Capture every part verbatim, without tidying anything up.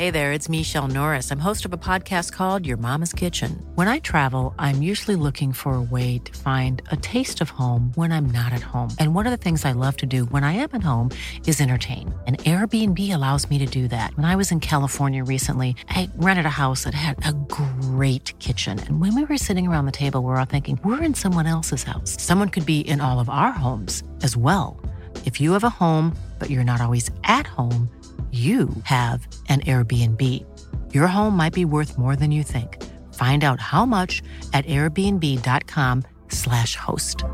Hey there, it's Michelle Norris. I'm host of a podcast called Your Mama's Kitchen. When I travel, I'm usually looking for a way to find a taste of home when I'm not at home. And one of the things I love to do when I am at home is entertain. And Airbnb allows me to do that. When I was in California recently, I rented a house that had a great kitchen. And when we were sitting around the table, we were all thinking, we're in someone else's house. Someone could be in all of our homes as well. If you have a home, but you're not always at home, you have an Airbnb. Your home might be worth more than you think. Find out how much at airbnb.com slash host.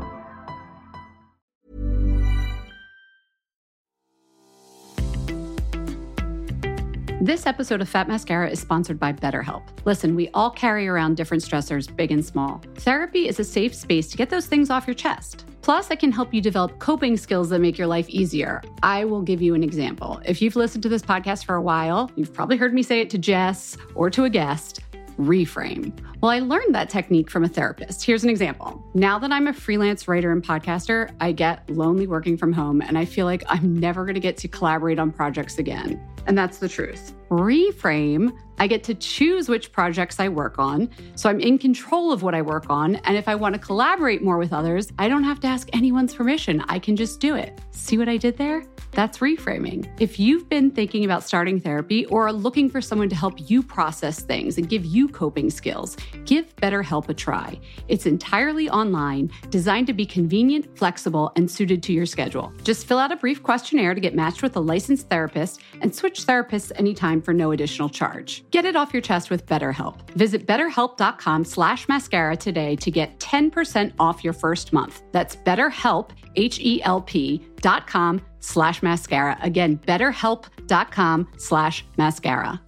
This episode of Fat Mascara is sponsored by BetterHelp. Listen, we all carry around different stressors, big and small. Therapy is a safe space to get those things off your chest. Plus, it can help you develop coping skills that make your life easier. I will give you an example. If you've listened to this podcast for a while, you've probably heard me say it to Jess or to a guest, reframe. Well, I learned that technique from a therapist. Here's an example. Now that I'm a freelance writer and podcaster, I get lonely working from home, and I feel like I'm never going to get to collaborate on projects again. And that's the truth. Reframe, I get to choose which projects I work on, so I'm in control of what I work on, and if I want to collaborate more with others, I don't have to ask anyone's permission. I can just do it. See what I did there? That's reframing. If you've been thinking about starting therapy or are looking for someone to help you process things and give you coping skills, give BetterHelp a try. It's entirely online, designed to be convenient, flexible, and suited to your schedule. Just fill out a brief questionnaire to get matched with a licensed therapist and switch therapists anytime for no additional charge. Get it off your chest with BetterHelp. Visit betterhelp.com slash mascara today to get ten percent off your first month. That's BetterHelp, H-E-L-P dot com slash mascara. Again, betterhelp.com slash mascara.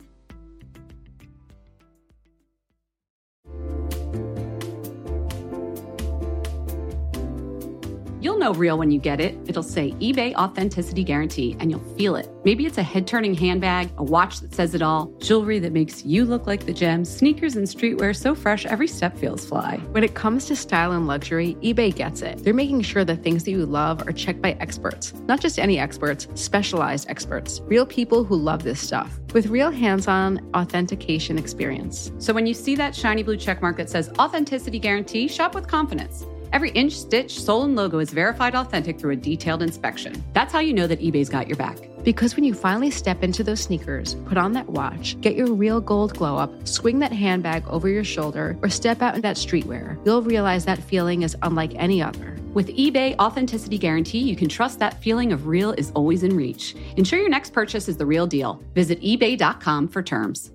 You'll know real when you get it. It'll say eBay Authenticity Guarantee, and you'll feel it. Maybe it's a head-turning handbag, a watch that says it all, jewelry that makes you look like the gem, sneakers and streetwear so fresh every step feels fly. When it comes to style and luxury, eBay gets it. They're making sure the things that you love are checked by experts. Not just any experts, specialized experts. Real people who love this stuff. With real hands-on authentication experience. So when you see that shiny blue checkmark that says Authenticity Guarantee, shop with confidence. Every inch, stitch, sole, and logo is verified authentic through a detailed inspection. That's how you know that eBay's got your back. Because when you finally step into those sneakers, put on that watch, get your real gold glow up, swing that handbag over your shoulder, or step out in that streetwear, you'll realize that feeling is unlike any other. With eBay Authenticity Guarantee, you can trust that feeling of real is always in reach. Ensure your next purchase is the real deal. Visit ebay dot com for terms.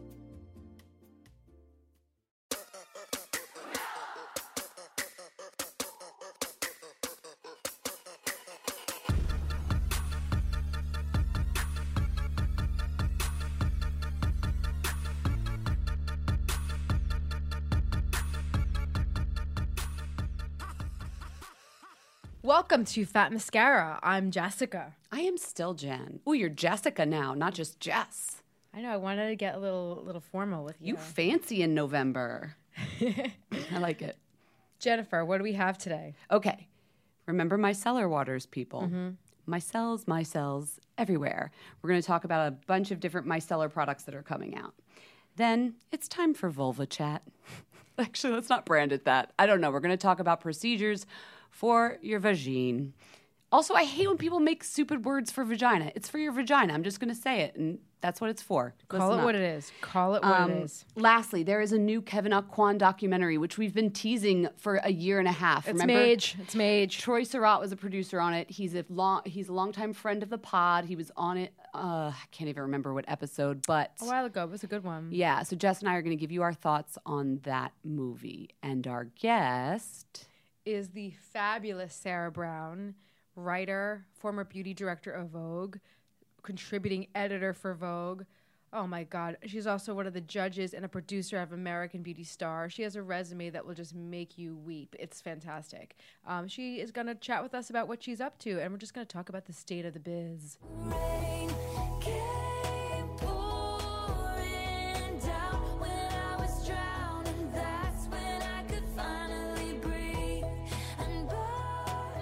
Welcome to Fat Mascara. I'm Jessica. I am still Jen. Oh, you're Jessica now, not just Jess. I know. I wanted to get a little little formal with you. You fancy in November. I like it. Jennifer, what do we have today? Okay. Remember micellar waters, people. Mm-hmm. Micelles, micelles, everywhere. We're going to talk about a bunch of different micellar products that are coming out. Then it's time for vulva chat. Actually, let's not brand it that. I don't know. We're going to talk about procedures for your vagine. Also, I hate when people make stupid words for vagina. It's for your vagina. I'm just going to say it, and that's what it's for. Call Listen it what up. it is. Call it what Um, it is. Lastly, there is a new Kevin Aucoin documentary, which we've been teasing for a year and a half. It's Remember? Mage. It's Mage. Troy Surratt was a producer on it. He's a long, he's a longtime friend of the pod. He was on it. Uh, I can't even remember what episode, but A while ago. It was a good one. yeah. So Jess and I are going to give you our thoughts on that movie, and our guest Is the fabulous Sarah Brown, writer, former beauty director of Vogue, contributing editor for Vogue. Oh my God. She's also one of the judges and a producer of American Beauty Star. She has a resume that will just make you weep. It's fantastic. Um, she is going to chat with us about what she's up to, and we're just going to talk about the state of the biz. Rain came pouring down when I was drowning. That's when I could finally breathe. And by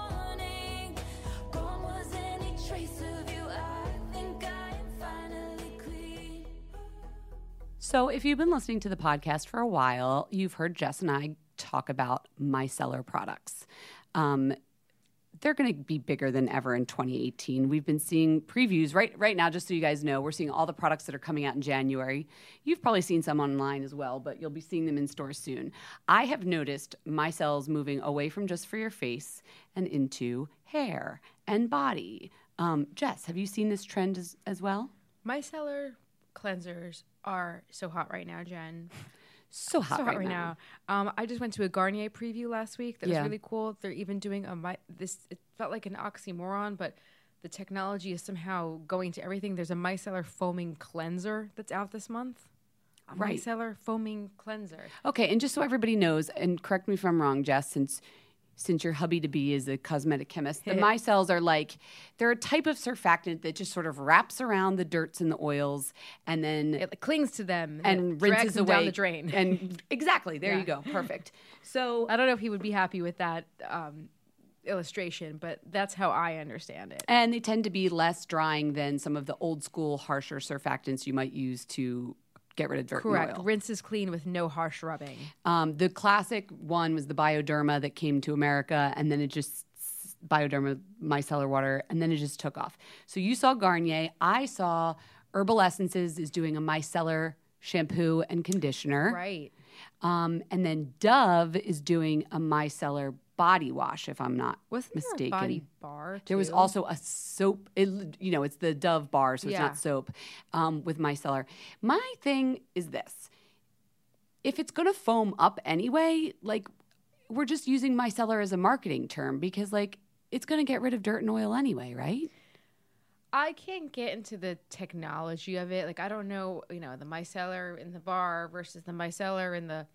morning, gone was any trace of you. I think I am finally So if you've been listening to the podcast for a while, you've heard Jess and I talk about micellar products. Um, they're going to be bigger than ever in twenty eighteen. We've been seeing previews right right now, just so you guys know. We're seeing all the products that are coming out in January. You've probably seen some online as well, but you'll be seeing them in stores soon. I have noticed micelles moving away from just for your face and into hair and body. Um, Jess, have you seen this trend as, as well? Micellar cleansers are so hot right now, Jen. So hot, so hot right, right now. now. Um, I just went to a Garnier preview last week. That Yeah. was really cool. They're even doing a mi- this. It felt like an oxymoron, but the technology is somehow going to everything. There's a micellar foaming cleanser that's out this month. A Right. micellar foaming cleanser. Okay, and just so everybody knows, and correct me if I'm wrong, Jess, since since your hubby-to-be is a cosmetic chemist, the micelles are like, they're a type of surfactant that just sort of wraps around the dirts and the oils and then It like, clings to them and it drags rinses them away down the drain. And exactly, there Yeah. you go, perfect. So I don't know if he would be happy with that um, illustration, but that's how I understand it. and they tend to be less drying than some of the old school harsher surfactants you might use to get rid of dirt Correct. and oil. Rinses clean with no harsh rubbing. Um, the classic one was the Bioderma that came to America, and then it just Bioderma micellar water, and then it just took off. So you saw Garnier. I saw Herbal Essences is doing a micellar shampoo and conditioner. Right. Um, and then Dove is doing a micellar body wash, if I'm not Wasn't mistaken. there a body bar, There was too? also a soap. It, you know, it's the Dove bar, so it's Yeah. not soap, um, with micellar. My thing is this. If it's going to foam up anyway, like, we're just using micellar as a marketing term because, like, it's going to get rid of dirt and oil anyway, right? I can't get into the technology of it. Like, I don't know, you know, the micellar in the bar versus the micellar in the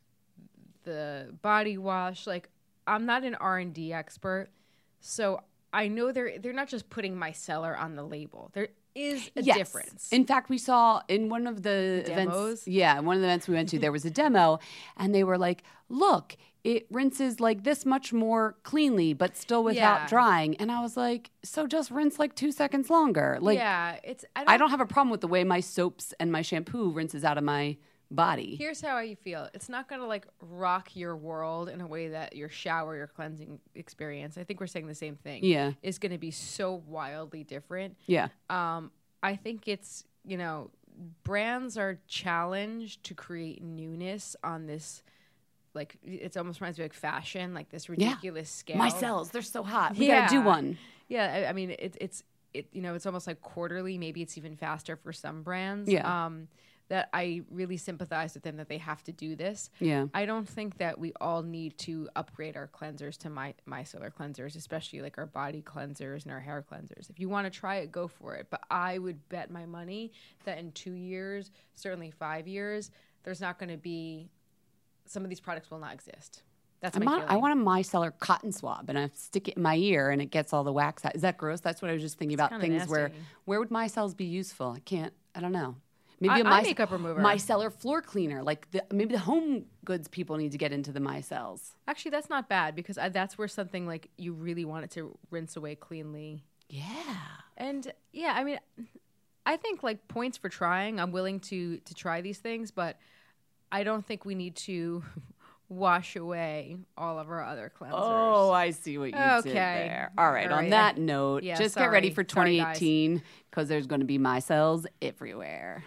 the body wash. Like, I'm not an R and D expert, so I know they're they're not just putting micellar on the label. There is a Yes. difference. In fact, we saw in one of the, The events, demos? yeah, one of the events we went to, there was a demo, and they were like, "Look, it rinses like this much more cleanly, but still without Yeah. drying." And I was like, "So just rinse like two seconds longer." Like, yeah, it's I don't, I don't have a problem with the way my soaps and my shampoo rinses out of my body. Here's how I feel. It's not going to like rock your world in a way that your shower, your cleansing experience, I think we're saying the same thing. Yeah. Is going to be so wildly different. Yeah. Um, I think it's, you know, brands are challenged to create newness on this, like, it almost reminds me like fashion, like this ridiculous scale. My cells, they're so hot. We gotta do Yeah. one. Yeah, I, I mean, it, it's, it, you know, it's almost like quarterly. Maybe it's even faster for some brands. Yeah. Um, that I really sympathize with them that they have to do this. Yeah. I don't think that we all need to upgrade our cleansers to my micellar cleansers, especially like our body cleansers and our hair cleansers. If you want to try it, go for it. But I would bet my money that in two years, certainly five years, there's not going to be, some of these products will not exist. That's I my want, feeling. I want a micellar cotton swab, and I stick it in my ear, and it gets all the wax out. Is that gross? That's what I was just thinking about. kinda Things where, nasty. where would micelles be useful? I can't. I don't know. Maybe I- a I mice- makeup remover. micellar floor cleaner. Like the, maybe the home goods people need to get into the micelles. Actually, that's not bad because I, that's where something like you really want it to rinse away cleanly. Yeah. And yeah, I mean, I think like points for trying. I'm willing to to try these things, but I don't think we need to wash away all of our other cleansers. Oh, I see what you did Okay. there. All right. All on right. that note, Yeah, just get ready sorry. for Sorry, twenty guys. eighteen because there's going to be micelles everywhere.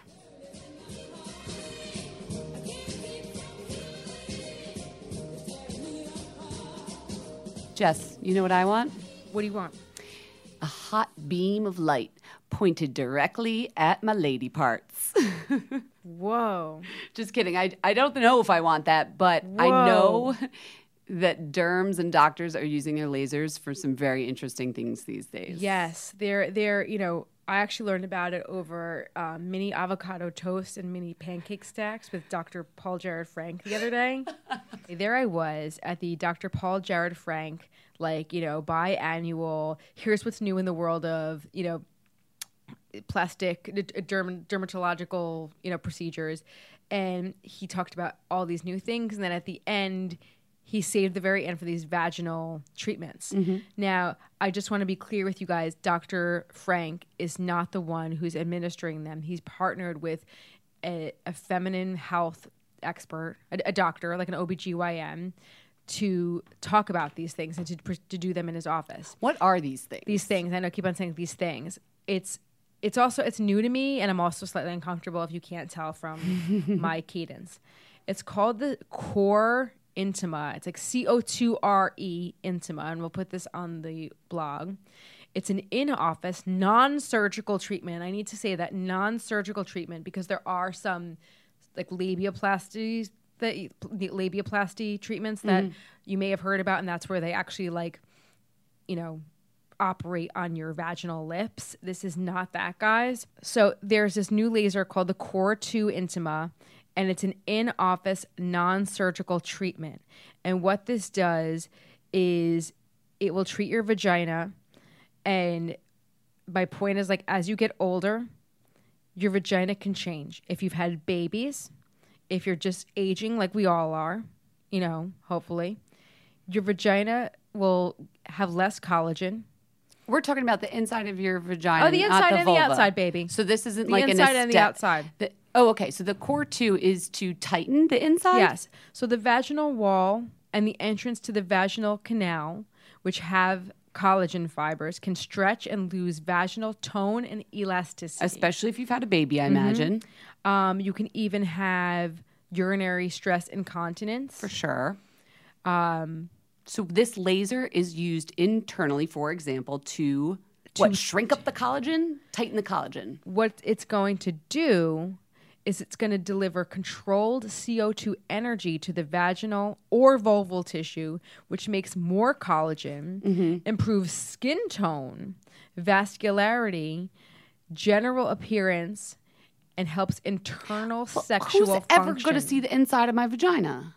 Jess, you know what I want? What do you want? A hot beam of light pointed directly at my lady parts. Whoa. Just kidding. I, I don't know if I want that, but I know that derms and doctors are using their lasers for some very interesting things these days. Yes, they're they're you know I actually learned about it over uh, mini avocado toast and mini pancake stacks with Doctor Paul Jared Frank the other day. There I was at the Doctor Paul Jared Frank, like, you know, biannual. Here's what's new in the world of, you know, plastic derm- dermatological, you know, procedures, and he talked about all these new things, and then at the end he saved the very end for these vaginal treatments. Now, I just want to be clear with you guys, Doctor Frank is not the one who's administering them. He's partnered with a, a feminine health expert, a, a doctor, like an O B G Y N, to talk about these things and to, to do them in his office. What are these things? These things. I know I keep on saying these things. It's it's also, it's new to me, and I'm also slightly uncomfortable if you can't tell from my cadence. It's called the Core Intima. It's like C O two R E Intima, and we'll put this on the blog. It's an in-office, non-surgical treatment. I need to say that, non-surgical treatment, because there are some like labiaplasties, that labiaplasty treatments that mm-hmm. you may have heard about, and that's where they actually like, you know, operate on your vaginal lips. This is not that, guys. So there's this new laser called the Core two Intima, and it's an in-office, non-surgical treatment. And what this does is it will treat your vagina. And my point is, like, as you get older, your vagina can change. If you've had babies, if you're just aging like we all are, you know, hopefully, your vagina will have less collagen. We're talking about the inside of your vagina. Oh, the inside not the and vulva. the outside, baby. So this isn't the like an inside and the outside. The, oh, okay. So the Core two is to tighten the inside? Yes. So the vaginal wall and the entrance to the vaginal canal, which have collagen fibers, can stretch and lose vaginal tone and elasticity. Especially if you've had a baby, I mm-hmm. imagine. Um, you can even have urinary stress incontinence. For sure. Um, so this laser is used internally, for example, to, to what, shrink up the collagen, tighten the collagen. What it's going to do is it's going to deliver controlled C O two energy to the vaginal or vulval tissue, which makes more collagen, mm-hmm. improves skin tone, vascularity, general appearance, and helps internal well, sexual who's function. Who's ever going to see the inside of my vagina?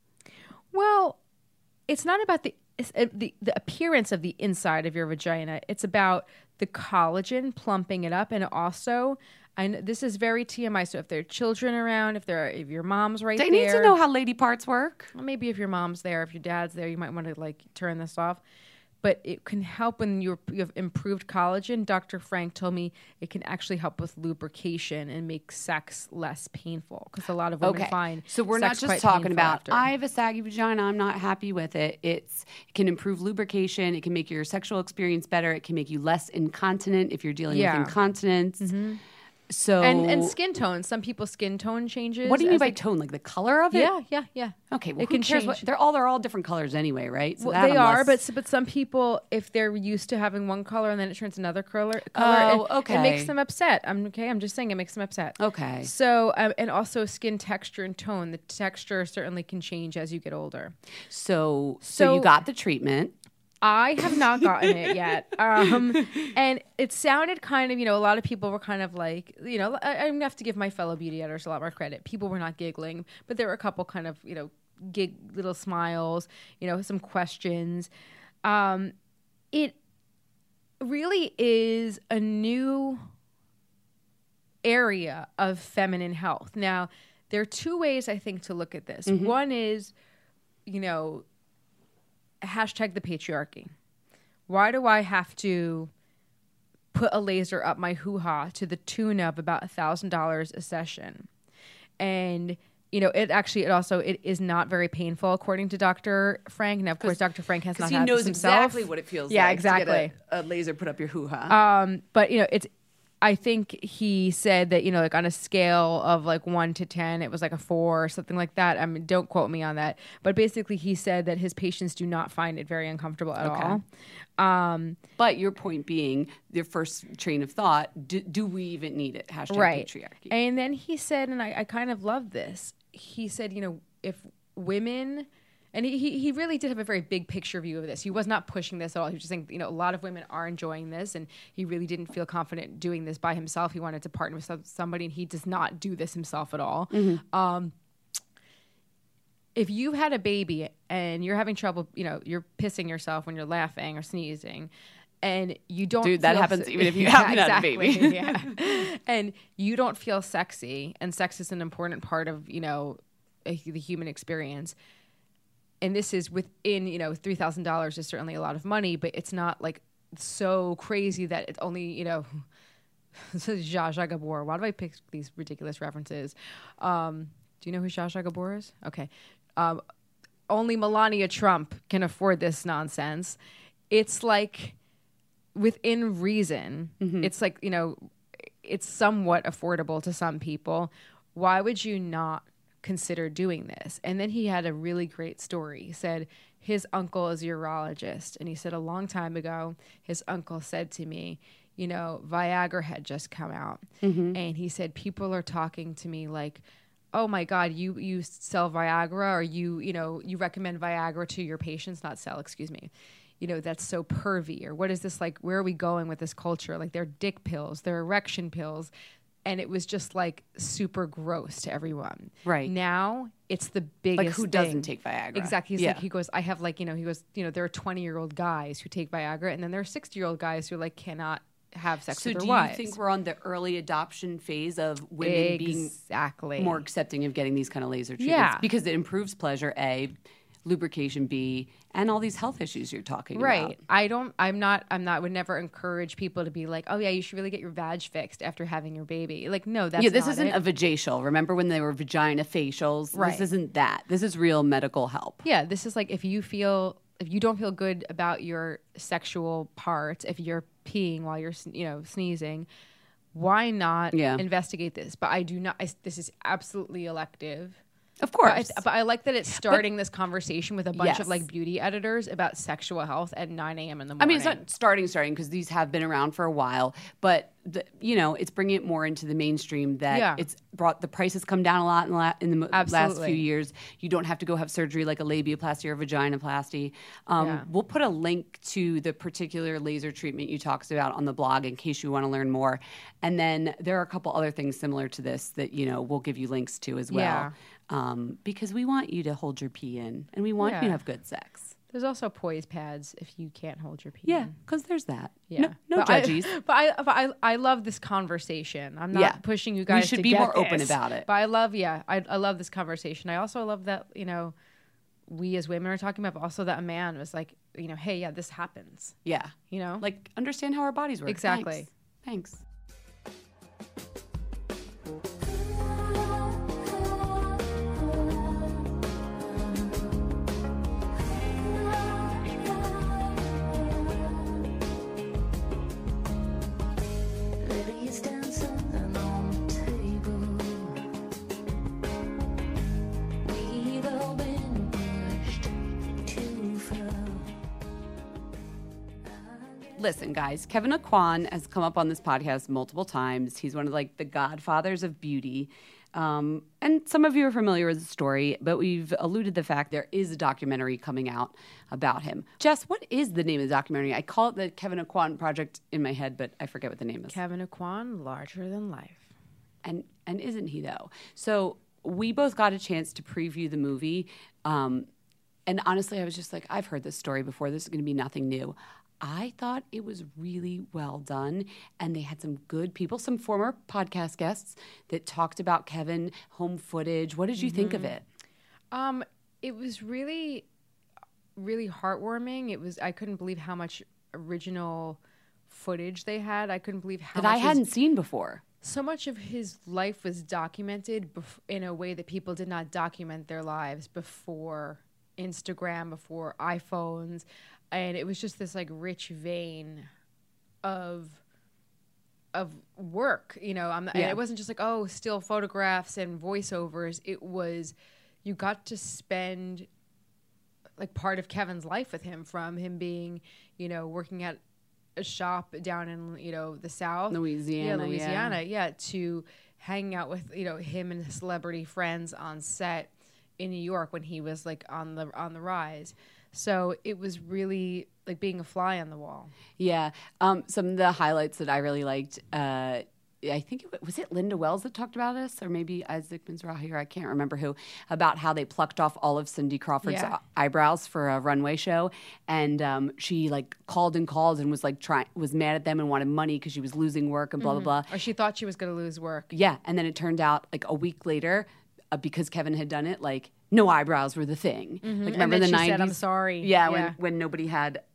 Well, it's not about the, it's, uh, the the appearance of the inside of your vagina. It's about the collagen, plumping it up, and also, I know this is very T M I. So if there are children around, if there are, if your mom's right they there, need to know how lady parts work. Well, maybe if your mom's there, if your dad's there, you might want to like turn this off. But it can help when you're, you have improved collagen. Doctor Frank told me it can actually help with lubrication and make sex less painful, because a lot of women okay. find so we're not just talking about after. I have a saggy vagina, I'm not happy with it. It's it can improve lubrication. It can make your sexual experience better. It can make you less incontinent if you're dealing yeah. with incontinence. Mm-hmm. So and, and skin tone. Some people's skin tone changes. What do you mean by they, tone? Like the color of it? Yeah, yeah, yeah. Okay, well, it who can cares change. What, they're all they're all different colors anyway, right? So well, they are, less... but but some people, if they're used to having one color and then it turns another color, color, oh, it, okay, it makes them upset. I'm okay. I'm just saying it makes them upset. Okay. So um, and also skin texture and tone. The texture certainly can change as you get older. So so, so you got the treatment. I have not gotten it yet. Um, and it sounded kind of, you know, a lot of people were kind of like, you know, I, I'm going to have to give my fellow beauty editors a lot more credit. People were not giggling, but there were a couple kind of, you know, gig little smiles, you know, some questions. Um, it really is a new area of feminine health. Now, there are two ways I think to look at this. Mm-hmm. One is, you know, hashtag the patriarchy. Why do I have to put a laser up my hoo-ha to the tune of about a thousand dollars a session? And you know, it actually, it also, it is not very painful according to Doctor Frank. Now, of course, Doctor Frank has not he had knows this himself. exactly what it feels yeah, like exactly. to get a, a laser put up your hoo-ha. Um, but you know, it's. I think he said that, you know, like on a scale of like one to ten, it was like a four or something like that. I mean, don't quote me on that. But basically he said that his patients do not find it very uncomfortable at okay. all. Um, but your point being, your first train of thought, do, do we even need it? Hashtag right. patriarchy. And then he said, and I, I kind of love this, he said, you know, if women... And he, he really did have a very big picture view of this. He was not pushing this at all. He was just saying, you know, a lot of women are enjoying this, and he really didn't feel confident doing this by himself. He wanted to partner with somebody, and he does not do this himself at all. Mm-hmm. Um, if you had a baby and you're having trouble, you know, you're pissing yourself when you're laughing or sneezing, and you don't Dude, that feel happens se- even if you yeah, haven't exactly, had a baby. yeah. And you don't feel sexy, and sex is an important part of, you know, a, the human experience. And this is within, you know, three thousand dollars is certainly a lot of money, but it's not like so crazy that it's only, you know, This is Zsa Zsa Gabor. Why do I pick these ridiculous references? Um, do you know who Zsa Zsa Gabor is? Okay. Um, only Melania Trump can afford this nonsense. It's like within reason. Mm-hmm. It's like, you know, it's somewhat affordable to some people. Why would you not consider doing this? And then he had a really great story. He said his uncle is a urologist. And he said a long time ago, his uncle said to me, you know, Viagra had just come out. Mm-hmm. And he said, people are talking to me like, oh my God, you, you sell Viagra, or you, you know, you recommend Viagra to your patients, not sell, excuse me. You know, that's so pervy. Or what is this like, where are we going with this culture? Like they're dick pills, they're erection pills. And it was just like super gross to everyone. Right. Now it's the biggest Like who thing. doesn't take Viagra? Exactly. He's Yeah. like, he goes, I have like, you know, he goes, you know, there are twenty year old guys who take Viagra, and then there are sixty year old guys who like cannot have sex So with their do wives. you think we're on the early adoption phase of women being exactly more accepting of getting these kind of laser treatments? Yeah. Because it improves pleasure, A, lubrication, B, and all these health issues you're talking right? about. I don't. I'm not. I'm not. Would never encourage people to be like, oh yeah, you should really get your vag fixed after having your baby. Like, no, that's yeah, this not isn't it. a vajacial. Remember when they were vagina facials? Right. This isn't that. This is real medical help. Yeah, this is like if you feel if you don't feel good about your sexual parts, if you're peeing while you're you know sneezing, why not Yeah. investigate this? But I do not. I, this is absolutely elective. Of But I, course. but I like that it's starting this conversation with a bunch Yes. of like beauty editors about sexual health at nine a.m. in the morning. I mean, it's not starting, starting because these have been around for a while, but the, you know, it's bringing it more into the mainstream that Yeah. it's brought the prices come down a lot in the, la- in the mo- last Absolutely. few years. You don't have to go have surgery like a labiaplasty or vaginoplasty. Um, Yeah. We'll put a link to the particular laser treatment you talked about on the blog in case you want to learn more. And then there are a couple other things similar to this that, you know, we'll give you links to as well. Yeah. Um, because we want you to hold your pee in and we want you Yeah. to have good sex. There's also poise pads if you can't hold your pee. Yeah, in. because there's that. Yeah. No, no but I- judgies. but I, but I, I love this conversation. I'm not Yeah. pushing you We guys should to be get more open this, about it. But I love, yeah, I, I love this conversation. I also love that, you know, we as women are talking about, but also that a man was like, you know, hey, yeah, this happens. Yeah. You know? Like, understand how our bodies work. Exactly. Thanks. Thanks. Ladies dancing on the table. We've all been pushed too far. Listen, guys, Kevin Aquan has come up on this podcast multiple times. He's one of like the godfathers of beauty. Um, and some of you are familiar with the story, but we've alluded to the fact there is a documentary coming out about him. Jess, what is the name of the documentary? I call it the Kevin Aquan Project in my head, but I forget what the name is. Kevin Aquan, larger than life. And and isn't he though? So we both got a chance to preview the movie. Um, and honestly, I was just like, I've heard this story before. This is going to be nothing new. I thought it was really well done. And they had some good people, some former podcast guests that talked about Kevin, home footage. What did you think of it? Um, it was really, really heartwarming. It was, I couldn't believe how much original footage they had. I couldn't believe how That much I his- hadn't seen before. so much of his life was documented bef- in a way that people did not document their lives before Instagram, before iPhones. And it was just this like rich vein of of work, you know. I'm, and Yeah. it wasn't just like, oh, still photographs and voiceovers. It was, you got to spend like part of Kevin's life with him, from him being, you know, working at a shop down in, you know, the South. Louisiana, Yeah, yeah. Louisiana, yeah, to hanging out with, you know, him and his celebrity friends on set in New York when he was like on the on the rise. So it was really like being a fly on the wall. Yeah. Um, some of the highlights that I really liked, uh, I think it was it Linda Wells that talked about this, or maybe Isaac Mizrahi, or I can't remember who, about how they plucked off all of Cindy Crawford's Yeah. eyebrows for a runway show, and um, she like called and called and was like trying was mad at them and wanted money because she was losing work and blah blah blah. Or she thought she was going to lose work. Yeah, and then it turned out like a week later, uh, because Kevin had done it, like no eyebrows were the thing. Like remember Mm-hmm. then the she nineties? said, "I'm sorry." Yeah, Yeah. when when nobody had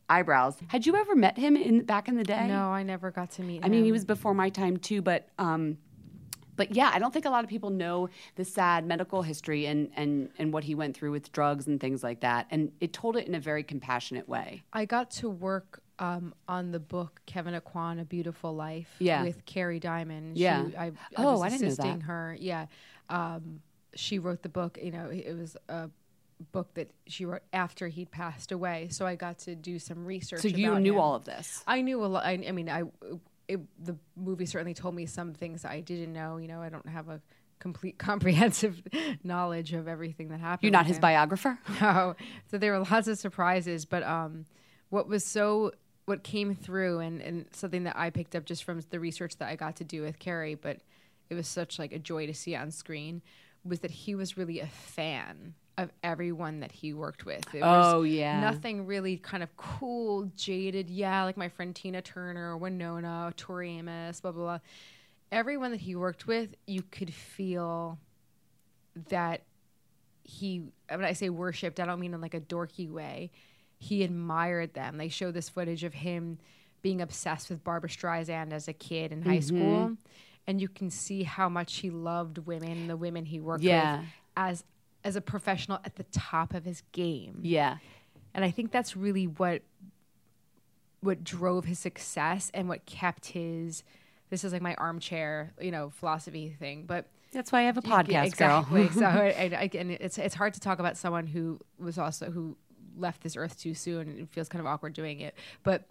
eyebrows. Had you ever met him in back in the day? No, I never got to meet him. I mean, he was before my time too, but um, but yeah, I don't think a lot of people know the sad medical history and and and what he went through with drugs and things like that. And it told it in a very compassionate way. I got to work um, on the book Kevin Aquan, A Beautiful Life, Yeah. with Carrie Diamond. Yeah. She, I, I Oh, was I didn't know assisting that. her. Yeah. Um, she wrote the book. You know, it was a book that she wrote after he'd passed away. So I got to do some research. So you about knew him. all of this. I knew a lot. I, I mean, I it, the movie certainly told me some things I didn't know. You know, I don't have a complete comprehensive knowledge of everything that happened. You're not with his him. biographer? No. So there were lots of surprises, but um, what was so what came through and, and something that I picked up just from the research that I got to do with Carrie, but it was such like a joy to see on screen, was that he was really a fan of everyone that he worked with. It Oh, was yeah. nothing really kind of cool, jaded. Yeah, like my friend Tina Turner, Winona, Tori Amos, blah, blah, blah. Everyone that he worked with, you could feel that he, when I say worshipped, I don't mean in like a dorky way. He admired them. They show this footage of him being obsessed with Barbra Streisand as a kid in high Mm-hmm. school. And you can see how much he loved women, the women he worked Yeah. with, as as a professional at the top of his game. Yeah. And I think that's really what what drove his success and what kept his, this is like my armchair, you know, philosophy thing. But That's why I have a podcast, yeah, exactly. girl. so I, I, and it's it's hard to talk about someone who was also who left this earth too soon, and it feels kind of awkward doing it. But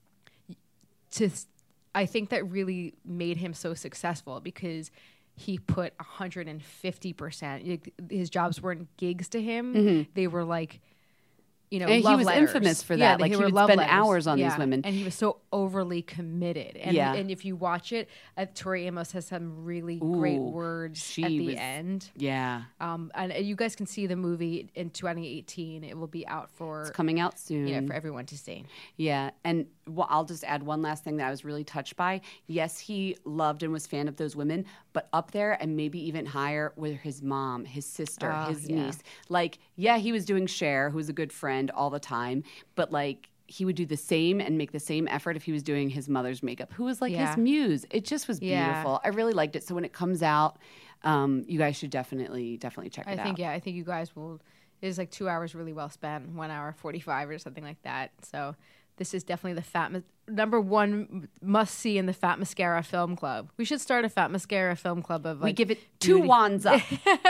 to, I think that really made him so successful because he put one hundred fifty percent. His jobs weren't gigs to him; they were like, you know, And he love was letters. infamous for Yeah, that. they Like, he were would love spend letters. hours on these Yeah. women. and he was so overly committed. And Yeah. and if you watch it, uh, Tori Amos has some really great Ooh, words she at the was- end. Yeah. Um, and, and you guys can see the movie in twenty eighteen. It will be out for It's coming out soon. you know for everyone to see. Yeah, and well, I'll just add one last thing that I was really touched by. Yes, he loved and was fan of those women, but up there and maybe even higher were his mom, his sister, Oh, his yeah. niece. Like, yeah, he was doing Cher, who's a good friend all the time, but like he would do the same and make the same effort if he was doing his mother's makeup, who was like Yeah. his muse. It just was Yeah. beautiful. I really liked it. So when it comes out, um, you guys should definitely, definitely check I it think out. yeah, I think you guys will. It is like two hours really well spent, one hour forty five or something like that. So this is definitely the Fat Ma- number one must see in the Fat Mascara Film Club. We should start a Fat Mascara Film Club of like We give it two beauty- wands up.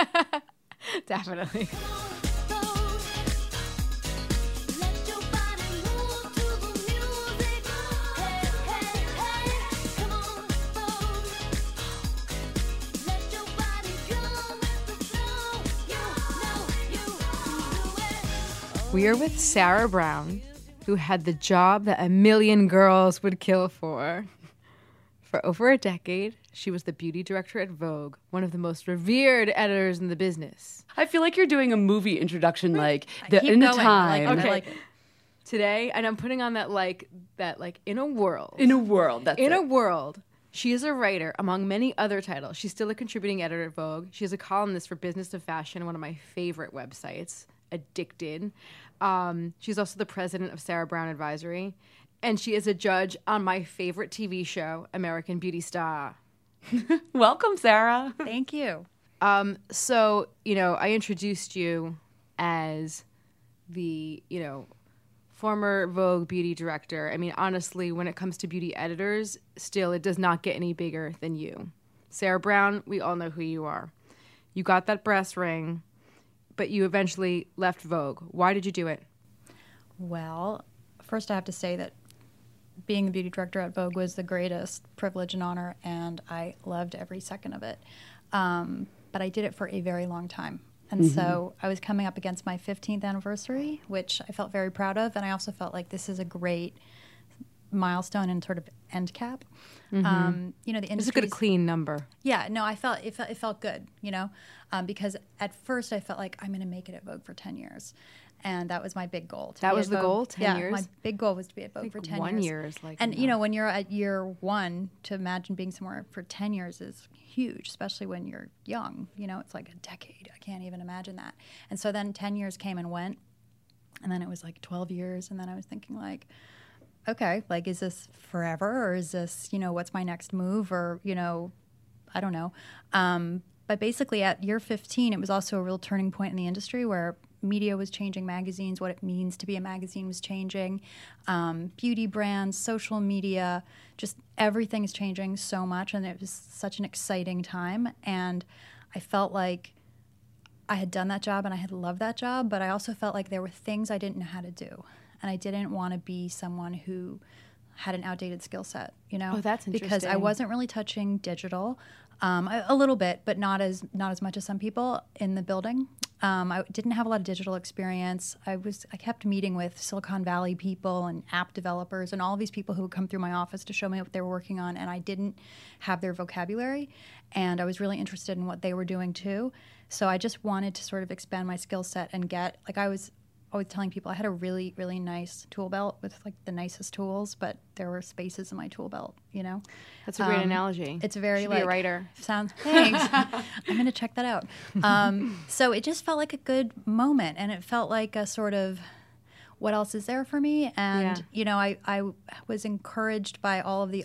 definitely. Let your body move to the music. Hey, hey, hey, come on, Vogue. Let your body go with the flow. You know you can do it. We are with Sarah Brown, who had the job that a million girls would kill for. For over a decade, she was the beauty director at Vogue, one of the most revered editors in the business. I feel like you're doing a movie introduction, like the keep in a going. I time. like it. Okay. I like it. Today, and I'm putting on that like that like in a world. In a world. That's In it. a world, she is a writer among many other titles. She's still a contributing editor at Vogue. She is a columnist for Business of Fashion, one of my favorite websites, Addicted. Um, she's also the president of Sarah Brown Advisory. And she is a judge on my favorite T V show, American Beauty Star. Welcome, Sarah. Thank you. Um, so, you know, I introduced you as the, you know, former Vogue beauty director. I mean, honestly, when it comes to beauty editors, still, it does not get any bigger than you. Sarah Brown, we all know who you are. You got that brass ring, but you eventually left Vogue. Why did you do it? Well, first I have to say that being the beauty director at Vogue was the greatest privilege and honor, and I loved every second of it. Um, but I did it for a very long time. And so I was coming up against my fifteenth anniversary, which I felt very proud of, and I also felt like this is a great milestone and sort of end cap. Um, you know, the This is a industry. good, clean number. Yeah, no, I felt it felt it felt good, you know, um, because at first I felt like I'm going to make it at Vogue for ten years, and that was my big goal. to That be was at the Vogue. goal, ten yeah, years? my big goal was to be at Vogue think for ten one years. year is like and you know, enough. when you're at year one, to imagine being somewhere for ten years is huge, especially when you're young. You know, it's like a decade. I can't even imagine that. And so then ten years came and went. And then it was like twelve years. And then I was thinking like, okay, like, is this forever, or is this, you know, what's my next move, or, you know, I don't know. Um, but basically at year fifteen, it was also a real turning point in the industry where media was changing, magazines, what it means to be a magazine was changing, um, beauty brands, social media, just everything is changing so much. And it was such an exciting time. And I felt like I had done that job and I had loved that job, but I also felt like there were things I didn't know how to do. And I didn't want to be someone who had an outdated skill set, you know? Oh, that's Because I interesting. wasn't really touching digital, um, a, a little bit, but not as not as much as some people in the building. Um, I didn't have a lot of digital experience. I was I kept meeting with Silicon Valley people and app developers and all of these people who would come through my office to show me what they were working on, and I didn't have their vocabulary, and I was really interested in what they were doing too. So I just wanted to sort of expand my skill set and get, like, I was always telling people I had a really, really nice tool belt with like the nicest tools, but there were spaces in my tool belt, you know? That's a great Um, analogy. It's very Should like be a writer. Sounds thanks. I'm going to check that out. Um, so it just felt like a good moment, and it felt like a sort of, what else is there for me? And Yeah. you know, I I was encouraged by all of the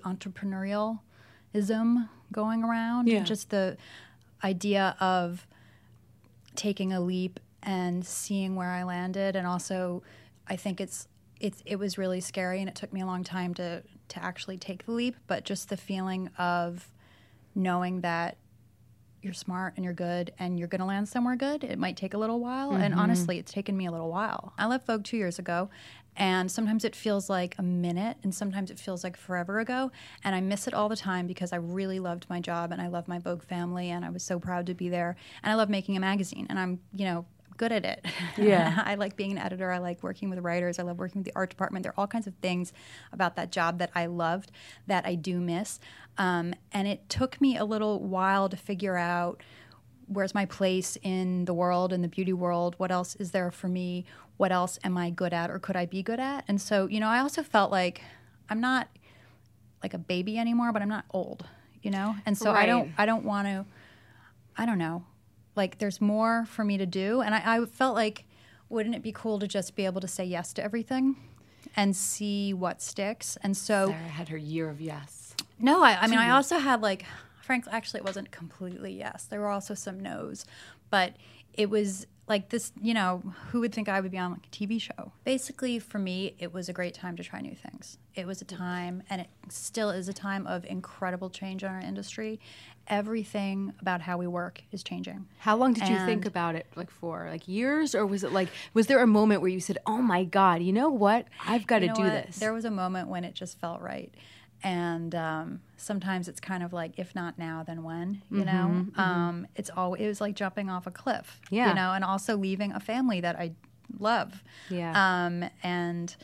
entrepreneurialism going around, Yeah. and just the idea of taking a leap and seeing where I landed. And also, I think it's it's it was really scary, and it took me a long time to to actually take the leap. But just the feeling of knowing that you're smart and you're good and you're going to land somewhere good. It might take a little while, and honestly, it's taken me a little while. I left Vogue two years ago, and sometimes it feels like a minute, and sometimes it feels like forever ago. And I miss it all the time because I really loved my job, and I love my Vogue family, and I was so proud to be there. And I love making a magazine, and I'm, you know, good at it. Yeah. I like being an editor. I like working with writers. I love working with the art department. There are all kinds of things about that job that I loved that I do miss. Um, and it took me a little while to figure out where's my place in the world, in the beauty world. What else is there for me? What else am I good at, or could I be good at? And so, you know, I also felt like I'm not like a baby anymore, but I'm not old, you know? And so I don't, Right. I don't want to, I don't know. Like, there's more for me to do. And I, I felt like, wouldn't it be cool to just be able to say yes to everything and see what sticks? And so, Sarah had her year of yes. no, I, I mean, I also had, like, frankly, actually, it wasn't completely yes. There were also some no's. But it was like this, you know, who would think I would be on like a T V show? Basically, for me, it was a great time to try new things. It was a time, and it still is a time of incredible change in our industry. Everything about how we work is changing. How long did you think And- about it? Like for like years, or was it like was there a moment where you said, "Oh my God, you know what? I've got to You know do what? this." There was a moment when it just felt right. And um, sometimes it's kind of like, if not now, then when, you know? Um, it's all, it was like jumping off a cliff, Yeah. you know, and also leaving a family that I love. Yeah. Um, and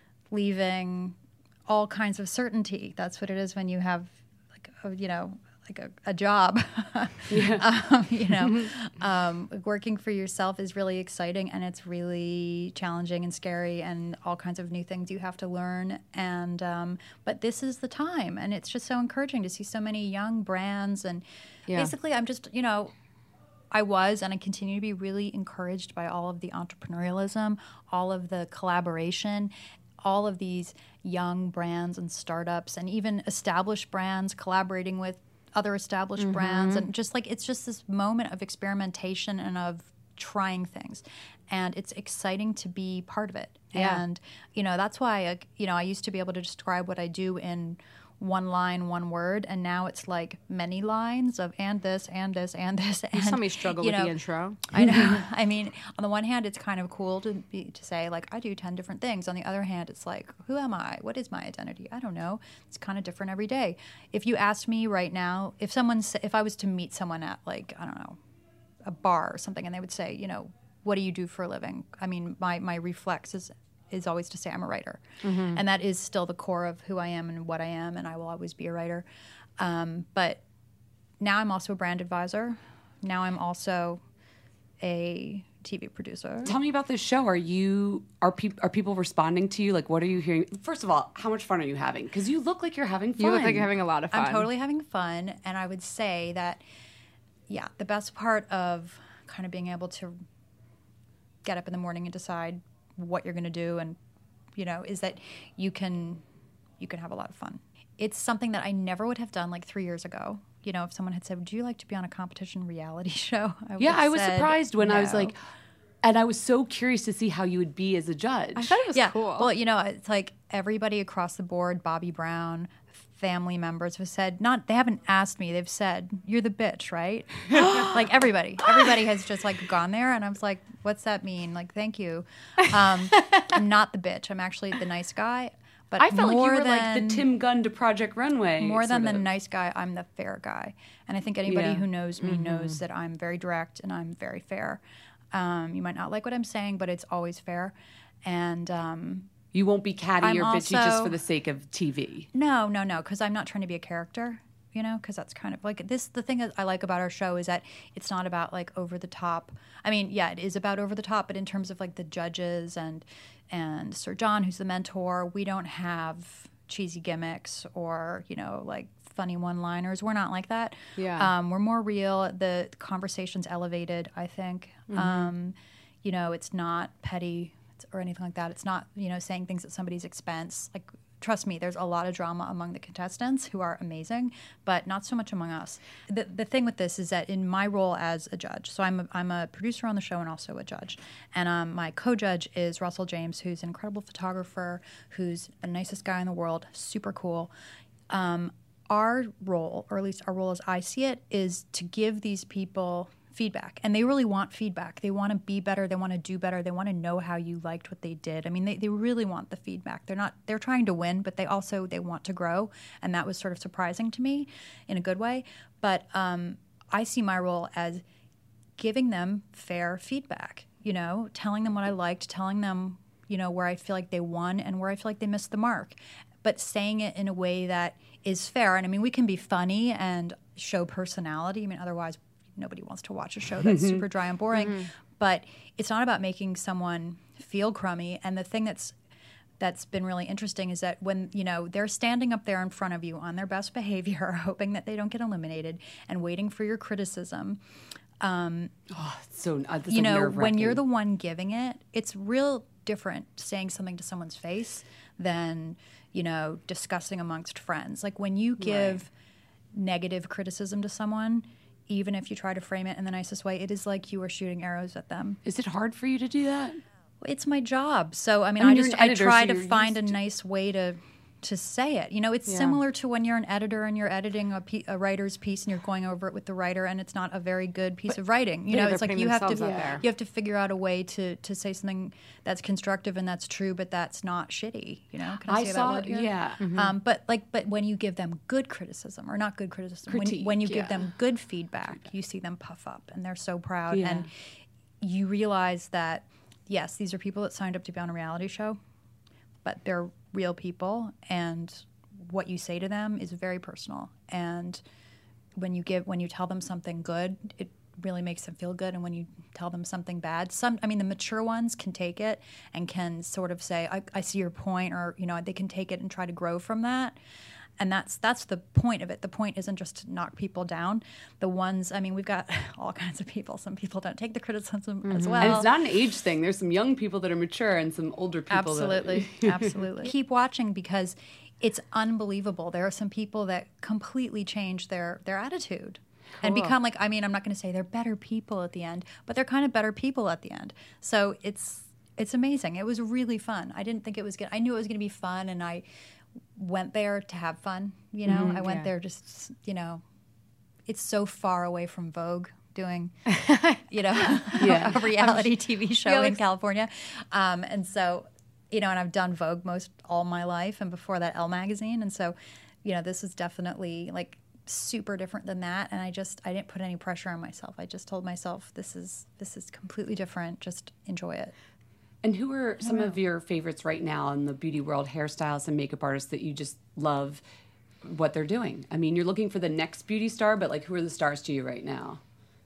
leaving all kinds of certainty. That's what it is when you have, like, a, you know, like a, a job. um, you know, um, working for yourself is really exciting, and it's really challenging and scary, and all kinds of new things you have to learn. And um, but this is the time, and it's just so encouraging to see so many young brands. And Yeah. basically, I'm just, you know, I was, and I continue to be really encouraged by all of the entrepreneurialism, all of the collaboration, all of these young brands and startups, and even established brands collaborating with other established brands. And just like, it's just this moment of experimentation and of trying things. And it's exciting to be part of it. Yeah. And, you know, that's why, uh, you know, I used to be able to describe what I do in one line, one word, and now it's like many lines of and this, and this, and this. And, You saw me struggle you with know, the intro. I know. I mean, on the one hand, it's kind of cool to be, to say, like, I do ten different things. On the other hand, it's like, who am I? What is my identity? I don't know. It's kind of different every day. If you asked me right now, if someone, sa- if I was to meet someone at, like, I don't know, a bar or something, and they would say, you know, what do you do for a living? I mean, my, my reflex is is always to say I'm a writer. And that is still the core of who I am and what I am, and I will always be a writer. Um, but now I'm also a brand advisor. Now I'm also a T V producer. Tell me about this show. Are you are people are people responding to you? Like, what are you hearing? First of all, how much fun are you having? Because you look like you're having fun. You look like you're having a lot of fun. I'm totally having fun, and I would say that, yeah, the best part of kind of being able to get up in the morning and decide what you're going to do, and you know, is that you can you can have a lot of fun. It's something that I never would have done like three years ago. You know, if someone had said, "Would you like to be on a competition reality show?" I would Yeah, have I was said, surprised when I was "No." like, and I was so curious to see how you would be as a judge. I thought it was yeah. cool. Well, you know, it's like everybody across the board, Bobby Brown, family members have said, not, they haven't asked me, they've said, "You're the bitch, right?" Like everybody, everybody has just like gone there. And I was like, what's that mean? Like, thank you. Um, I'm not the bitch. I'm actually the nice guy. But I felt more like you were than, like the Tim Gunn to Project Runway. more than sort the of. nice guy, I'm the fair guy. And I think anybody Yeah. who knows me Mm-hmm. knows that I'm very direct and I'm very fair. Um, you might not like what I'm saying, but it's always fair. And um, You won't be catty I'm or bitchy just also- for the sake of T V. no, no, no, because I'm not trying to be a character, you know, because that's kind of like this. The thing that I like about our show is that it's not about like over the top. I mean, yeah, it is about over the top, but in terms of like the judges and and Sir John, who's the mentor, we don't have cheesy gimmicks or, you know, like funny one-liners. We're not like that. Yeah. Um, we're more real. The conversation's elevated, I think. Um, you know, it's not petty or anything like that. It's not, you know, saying things at somebody's expense. Like, trust me, there's a lot of drama among the contestants who are amazing, but not so much among us. The the thing with this is that in my role as a judge, so I'm a, I'm a producer on the show and also a judge, and um, my co-judge is Russell James, who's an incredible photographer, who's the nicest guy in the world, super cool. Um, our role, or at least our role as I see it, is to give these people feedback. And they really want feedback. They want to be better. They want to do better. They want to know how you liked what they did. I mean, they, they really want the feedback. They're not, they're trying to win, but they also, they want to grow. And that was sort of surprising to me in a good way. But um, I see my role as giving them fair feedback, you know, telling them what I liked, telling them, you know, where I feel like they won and where I feel like they missed the mark, but saying it in a way that is fair. And I mean, we can be funny and show personality. I mean, otherwise nobody wants to watch a show that's super dry and boring. Mm-hmm. But it's not about making someone feel crummy. And the thing that's that's been really interesting is that when, you know, they're standing up there in front of you on their best behavior, hoping that they don't get eliminated and waiting for your criticism. Um, Oh, it's so uh, that's you like know, when you're nerve-wracking. the one giving it, it's real different saying something to someone's face than, you know, discussing amongst friends. Like when you give negative criticism to someone, even if you try to frame it in the nicest way, it is like you are shooting arrows at them. Is it hard for you to do that? It's my job. So, I mean, I mean, I you're just an I editor, try so to you're find a used to- nice way to to say it. You know, it's Yeah. similar to when you're an editor and you're editing a, pe- a writer's piece and you're going over it with the writer and it's not a very good piece of writing. You yeah, know, they're it's like putting you have to themselves out there. you have to figure out a way to to say something that's constructive and that's true, but that's not shitty. You know, can I, I say saw- that word here? yeah. Um, but like, but when you give them good criticism or not good criticism, when, Critique, when you yeah. give them good feedback, you see them puff up and they're so proud Yeah. and you realize that yes, these are people that signed up to be on a reality show, but they're real people, and what you say to them is very personal. And when you give, when you tell them something good, it really makes them feel good. And when you tell them something bad, some, I mean, the mature ones can take it and can sort of say, I, I see your point, or, you know, they can take it and try to grow from that. And that's that's the point of it. The point isn't just to knock people down. The ones, I mean, we've got all kinds of people. Some people don't take the criticism as well. And it's not an age thing. There's some young people that are mature and some older people Absolutely, that absolutely. Keep watching because it's unbelievable. There are some people that completely change their their attitude and Cool. become like, I mean, I'm not going to say they're better people at the end, but they're kind of better people at the end. So it's it's amazing. It was really fun. I didn't think it was good. I knew it was going to be fun, and I went there to have fun. You know, I went yeah. there just, you know, it's so far away from Vogue doing, you know, Yeah. a reality T V show Yeah, in like- California. Um, and so, you know, and I've done Vogue most all my life, and before that, Elle magazine. And so, you know, this is definitely like super different than that. And I just, I didn't put any pressure on myself. I just told myself, this is, this is completely different. Just enjoy it. And who are some of your favorites right now in the beauty world, hairstylists and makeup artists that you just love what they're doing? I mean, you're looking for the next beauty star, but like, who are the stars to you right now?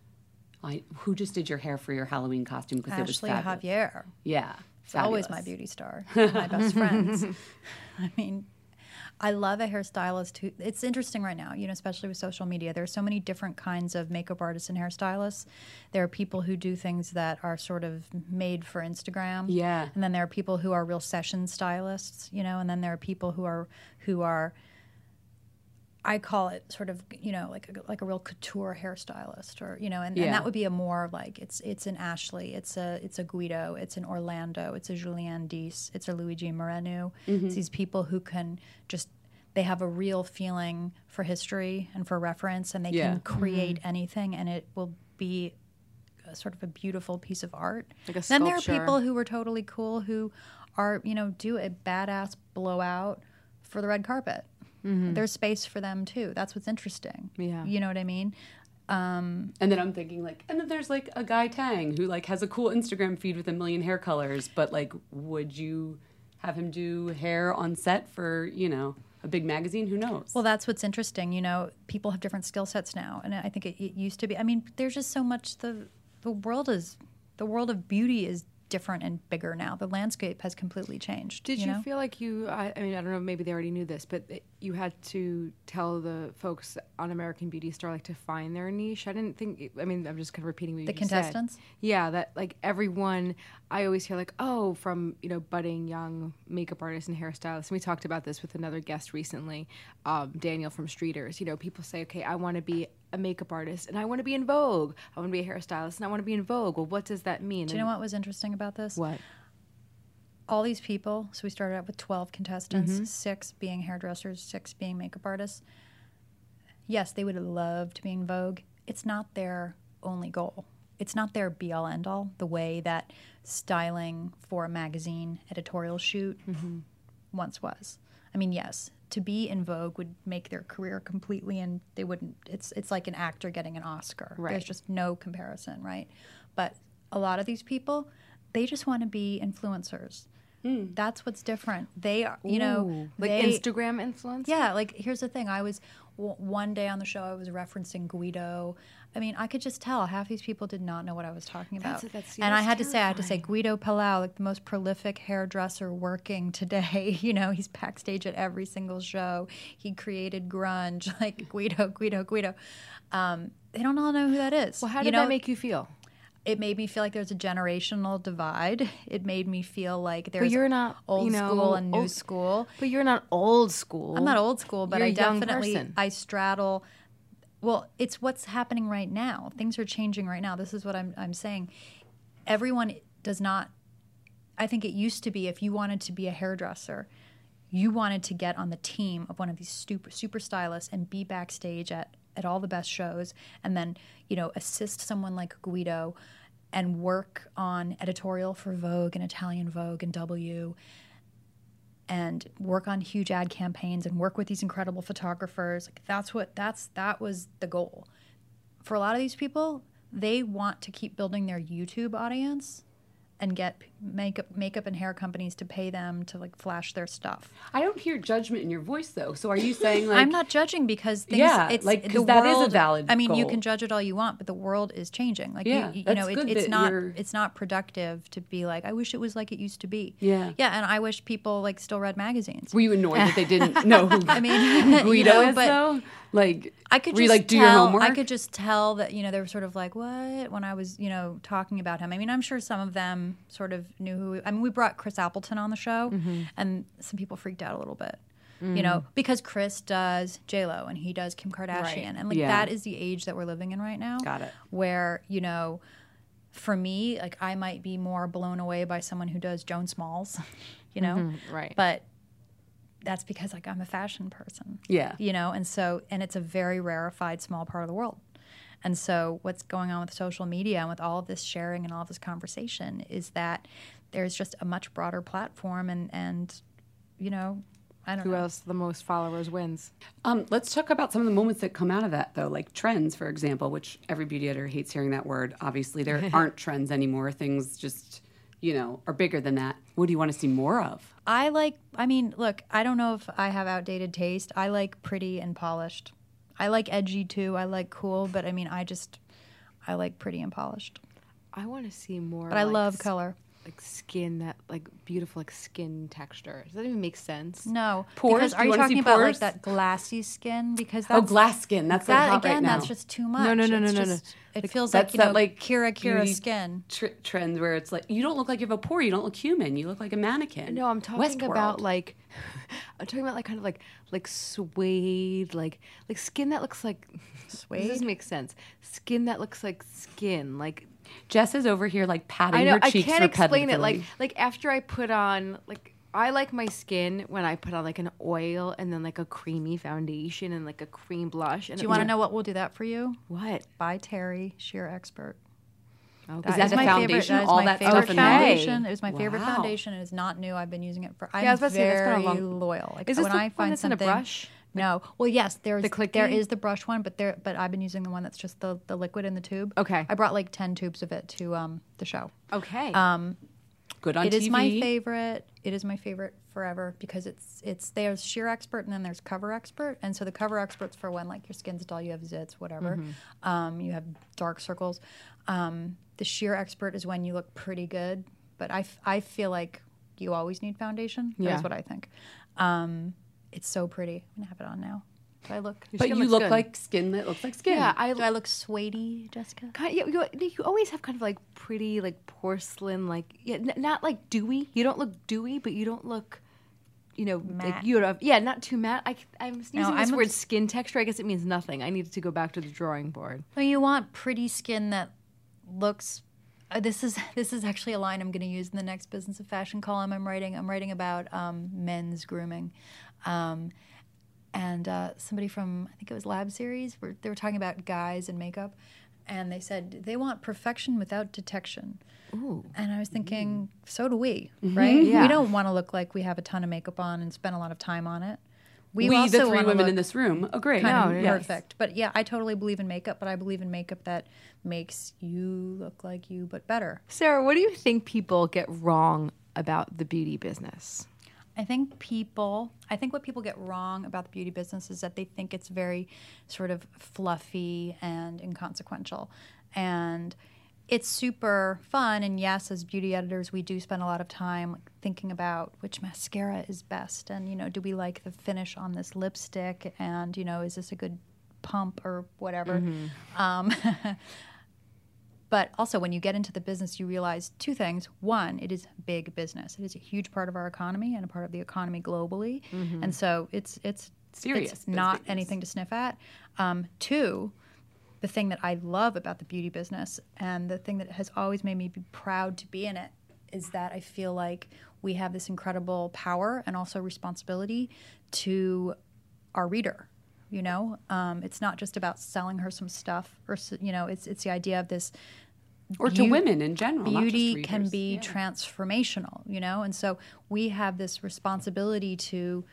I, who just did your hair for your Halloween costume? Because it was Ashley fabulous. Javier. Yeah, It's always fabulous. my beauty star, my best friends. I mean, I love a hairstylist who, it's interesting right now, you know, especially with social media. There are so many different kinds of makeup artists and hairstylists. There are people who do things that are sort of made for Instagram. Yeah. And then there are people who are real session stylists, you know, and then there are people who are, who are, I call it sort of, you know, like a, like a real couture hairstylist, or you know, and, Yeah. and that would be a more like it's it's an Ashley, it's a it's a Guido, it's an Orlando, it's a Julianne Dees, it's a Luigi Moreno. Mm-hmm. It's these people who can just they have a real feeling for history and for reference, and they Yeah. can create anything, and it will be a sort of a beautiful piece of art. Like a Then there are sculpture. people who are totally cool who are you know do a badass blowout for the red carpet. There's space for them too. That's what's interesting. Yeah. You know what I mean? And then I'm thinking like, and then there's like a Guy Tang who like has a cool Instagram feed with a million hair colors, but like, would you have him do hair on set for, you know, a big magazine? Who knows? Well, that's what's interesting. You know, people have different skill sets now, and I think it, it used to be. I mean, there's just so much. The the world is the world of beauty is different and bigger now. The landscape has completely changed. Did you, you know? feel like you? I, I mean, I don't know. Maybe they already knew this, but that you had to tell the folks on American Beauty Star like to find their niche. I didn't think. I mean, I'm just kind of repeating what you The just said. contestants? Yeah, that like everyone. I always hear like, oh, from you know, budding young makeup artists and hairstylists. And we talked about this with another guest recently, um, Daniel from Streeters. You know, people say, okay, I want to be a makeup artist and I want to be in Vogue. I want to be a hairstylist and I want to be in Vogue. Well, what does that mean? Do you know what was interesting about this? What? All these people. So we started out with twelve contestants, Mm-hmm. six being hairdressers, six being makeup artists. Yes, they would love to be in Vogue. It's not their only goal. It's not their be all end all. The way that styling for a magazine editorial shoot Mm-hmm. once was. I mean, yes, to be in Vogue would make their career completely, and they wouldn't. It's it's like an actor getting an Oscar. Right. There's just no comparison, right? But a lot of these people, they just want to be influencers. That's what's different. They are, you know, Ooh, like they, Instagram influence. yeah, like here's the thing. I was w- one day on the show. I was referencing Guido. I mean, I could just tell half these people did not know what I was talking about. That's- that's- and I that's had to say, I had to say, terrifying. Guido Palau, like the most prolific hairdresser working today. You know, he's backstage at every single show. He created grunge, like Guido, Guido, Guido. Um, they don't all know who that is. Well, how you did know, that make you feel? It made me feel like there's a generational divide. It made me feel like there's you're not, old you know, school and new old- school. But you're not old school. I'm not old school, but You're I a young definitely person. I straddle. Well, it's what's happening right now. Things are changing right now. This is what I'm I'm saying. Everyone does not. I think it used to be if you wanted to be a hairdresser, you wanted to get on the team of one of these super super stylists and be backstage at at all the best shows, and then you know assist someone like Guido, and work on editorial for Vogue and Italian Vogue and W. And work on huge ad campaigns and work with these incredible photographers. Like that's what that's that was the goal. For a lot of these people, they want to keep building their YouTube audience and get makeup makeup and hair companies to pay them to like flash their stuff. I don't hear judgment in your voice though. So are you saying like I'm not judging because things, Yeah, it's like, 'cause the that is a world, valid I mean, you goal. can judge it all you want, but the world is changing. Like Yeah, you, you that's know, it, good it's that not you're- it's not productive to be like I wish it was like it used to be. Yeah. yeah, and I wish people like still read magazines. Were you annoyed that they didn't know who I mean, you Guido know, is but though? Like I could were just you like do tell, your homework? I could just tell that you know they were sort of like what when I was you know talking about him. I mean, I'm sure some of them sort of knew who. I mean, we brought Chris Appleton on the show, Mm-hmm. and some people freaked out a little bit. You know, because Chris does J Lo and he does Kim Kardashian, and like Yeah. that is the age that we're living in right now. Got it. Where you know, for me, like I might be more blown away by someone who does Joan Smalls, you know, right. But that's because like I'm a fashion person. Yeah. You know, and so and it's a very rarefied small part of the world. And so what's going on with social media and with all of this sharing and all of this conversation is that there's just a much broader platform and and you know, I don't Who know. else the most followers wins? Um, let's talk about some of the moments that come out of that, though, like trends, for example, which every beauty editor hates hearing that word. Obviously, there aren't trends anymore. Things just, you know, are bigger than that. What do you want to see more of? I like I mean, look, I don't know if I have outdated taste. I like pretty and polished. I like edgy too. I like cool, but I mean, I just I like pretty and polished. I want to see more. But I like, love s- color. like skin that like beautiful like skin texture. Does that even make sense? No. Pores? Because Do are you you wanna talking see about pores? like that glassy skin? Because Oh, that's glass skin. That's like that hot again. right now. That's just too much. no, no, no, It's no, no. just- It feels That's like you that know, like Kira Kira beauty skin. tr- trend where it's like you don't look like you have a pore. You don't look human. You look like a mannequin. No, I'm talking Westworld. about like I'm talking about like kind of like like suede, like like skin that looks like Suede? This doesn't make sense. Skin that looks like skin, like Jess is over here like patting I know her I cheeks can't explain it. repetitively. Like like after I put on like I like my skin when I put on like an oil and then like a creamy foundation and like a cream blush. And Do you want to know what will do that for you? what? Buy Terry Sheer Expert. Okay. Is that the my foundation? Favorite, that is All my that favorite stuff in there? foundation. It was my favorite Wow. foundation. It is not new. I've been using it for. I'm Yeah, I was about to say, that's very kinda long. loyal. Like Is this when the I one find that's in a something. brush? No. Well, yes, there's The clicky? there is the brush one, but there but I've been using the one that's just the the liquid in the tube. Okay. I brought like ten tubes of it to um the show. Okay. Um, Good on it T V. is my favorite. It is my favorite forever because it's it's there's Sheer Expert and then there's Cover Expert, and so the Cover Expert's for when like your skin's dull, you have zits, whatever, um, you have dark circles. Um, the Sheer Expert is when you look pretty good, but I, f- I feel like you always need foundation. Yeah. That's what I think. Um, it's so pretty. I'm gonna have it on now. Do I look? But skin you looks look good. like skin that looks like skin. yeah, I Do I look suede, Jessica? kind of, you, you, you always have kind of like pretty like porcelain, like yeah, n- not like dewy. You don't look dewy, but you don't look, you know, like Matte. you have yeah, not too matte. I I'm using No, this I'm word obs- skin texture. I guess it means nothing. I needed to go back to the drawing board. Well, you want pretty skin that looks. Uh, this is this is actually a line I'm going to use in the next Business of Fashion column I'm writing. I'm writing about um, men's grooming, um, and uh, somebody from I think it was Lab Series, where they were talking about guys and makeup, and they said they want perfection without detection. Ooh. And I was thinking, so do we, right? Yeah. We don't want to look like we have a ton of makeup on and spend a lot of time on it. We, also the three wanna women look in this room, agree. kind No, of yes. perfect. But yeah, I totally believe in makeup, but I believe in makeup that makes you look like you, but better. Sarah, what do you think people get wrong about the beauty business? I think people, I think what people get wrong about the beauty business is that they think it's very sort of fluffy and inconsequential. And it's super fun. And yes, as beauty editors, we do spend a lot of time thinking about which mascara is best. And, you know, do we like the finish on this lipstick? And, you know, is this a good pump or whatever? Um, But also, when you get into the business, you realize two things. One, it is big business. It is a huge part of our economy and a part of the economy globally. And so it's it's Serious It's not business. anything to sniff at. Um, two, the thing that I love about the beauty business and the thing that has always made me be proud to be in it is that I feel like we have this incredible power and also responsibility to our reader. You know, um, it's not just about selling her some stuff, or s- you know, it's it's the idea of this. Or to beau- women in general. not just Beauty can readers. be Yeah. transformational, you know, and so we have this responsibility to.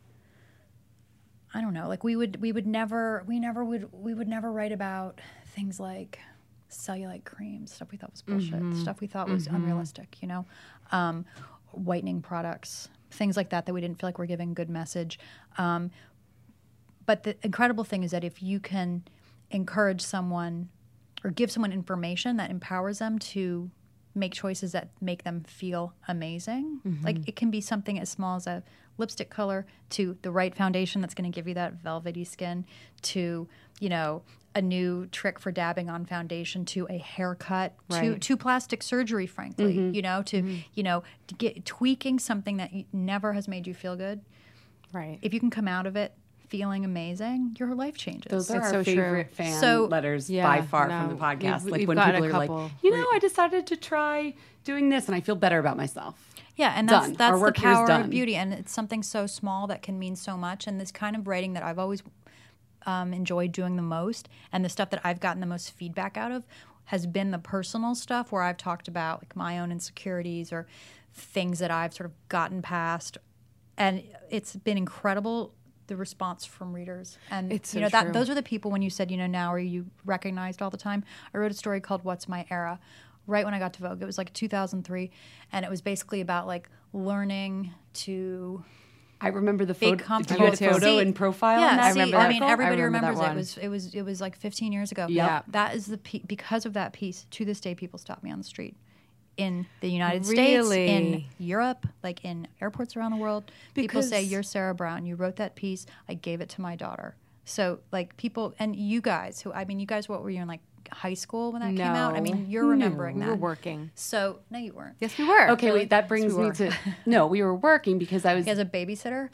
I don't know, like we would we would never we never would we would never write about things like cellulite creams, stuff we thought was bullshit, stuff we thought was unrealistic, you know, um, whitening products, things like that that we didn't feel like were giving good message. Um, but the incredible thing is that if you can encourage someone or give someone information that empowers them to make choices that make them feel amazing, like it can be something as small as a lipstick color to the right foundation that's going to give you that velvety skin to, you know, a new trick for dabbing on foundation to a haircut to, Right. to plastic surgery, frankly, you know, to, you know, to get tweaking something that you, never has made you feel good. Right. If you can come out of it feeling amazing, your life changes. Those are That's our so true. favorite fan So- letters Yeah, by far no, from the podcast. we've- like we've when gotten people a are like, couple. you know, I decided to try doing this and I feel better about myself. Yeah, and that's Done. Our that's the work here is power done. of beauty, and it's something so small that can mean so much. And this kind of writing that I've always um, enjoyed doing the most, and the stuff that I've gotten the most feedback out of, has been the personal stuff where I've talked about like my own insecurities or things that I've sort of gotten past, and it's been incredible. The response from readers, and It's you so know that true. those are the people when you said, you know, now are you recognized all the time. I wrote a story called "What's My Era," right when I got to Vogue. It was like two thousand three, and it was basically about like learning to I remember the be photo. comfortable. You had a photo See- and profile. Yeah, in that see, I remember I that mean, photo. I everybody remember that remembers it. It one. was it was it was like fifteen years ago. Yeah. that is the pe- because of that piece. To this day, people stop me on the street. in the United States, in Really? Europe, like in airports around the world. People say, Because- "You're Sarah Brown. You wrote that piece. I gave it to my daughter." So, like, people, and you guys, who, I mean, you guys, what were you in, like, high school when that came out? I mean, you're remembering We that. were working. So, no, you weren't. Yes, we were. Okay, wait, that brings we me were. to no, we were working because I was As a babysitter?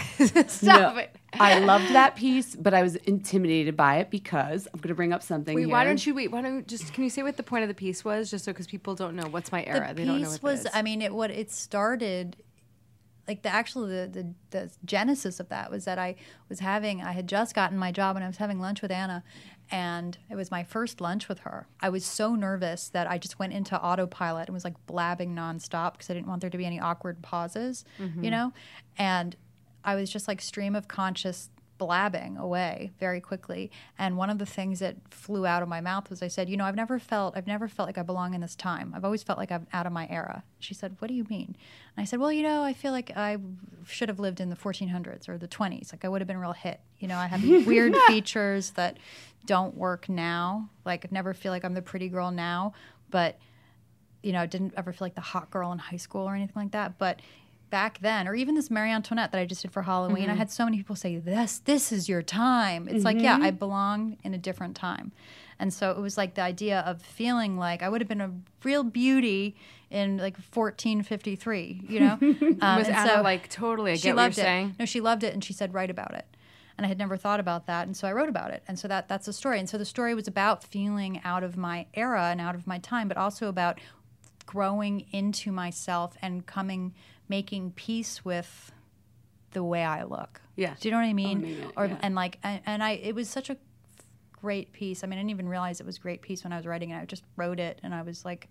Stop no, it. I loved that piece, but I was intimidated by it because I'm going to bring up something Wait, here. why don't you wait? Why don't you just can you say what the point of the piece was, just so because people don't know what's my era, The they don't know piece what was, it is. I mean, it what it started, like the actual the, the the genesis of that was that I was having I had just gotten my job and I was having lunch with Anna, and it was my first lunch with her. I was so nervous that I just went into autopilot and was like blabbing nonstop because I didn't want there to be any awkward pauses, Mm-hmm. you know, and I was just like stream of conscious blabbing away very quickly. And one of the things that flew out of my mouth was I said, you know, I've never felt I've never felt like I belong in this time. I've always felt like I'm out of my era. She said, what do you mean? And I said, well, you know, I feel like I should have lived in the fourteen hundreds or the twenties. Like I would have been a real hit. You know, I have these weird features that don't work now. Like I never feel like I'm the pretty girl now, but you know, I didn't ever feel like the hot girl in high school or anything like that. But back then, or even this Marie Antoinette that I just did for Halloween, Mm-hmm. I had so many people say, this, this is your time. It's like, yeah, I belong in a different time. And so it was like the idea of feeling like I would have been a real beauty in like fourteen fifty-three, you know? Um, was and Anna so like totally? I she get what you're loved it. saying. No, she loved it, and she said, write about it. And I had never thought about that, and so I wrote about it. And so that that's the story. And so the story was about feeling out of my era and out of my time, but also about growing into myself and coming, making peace with the way I look. Yes. Do you know what I mean? Owning it, or yeah. and like and, and I it was such a great piece. I mean, I didn't even realize it was a great piece when I was writing it. I just wrote it, and I was like,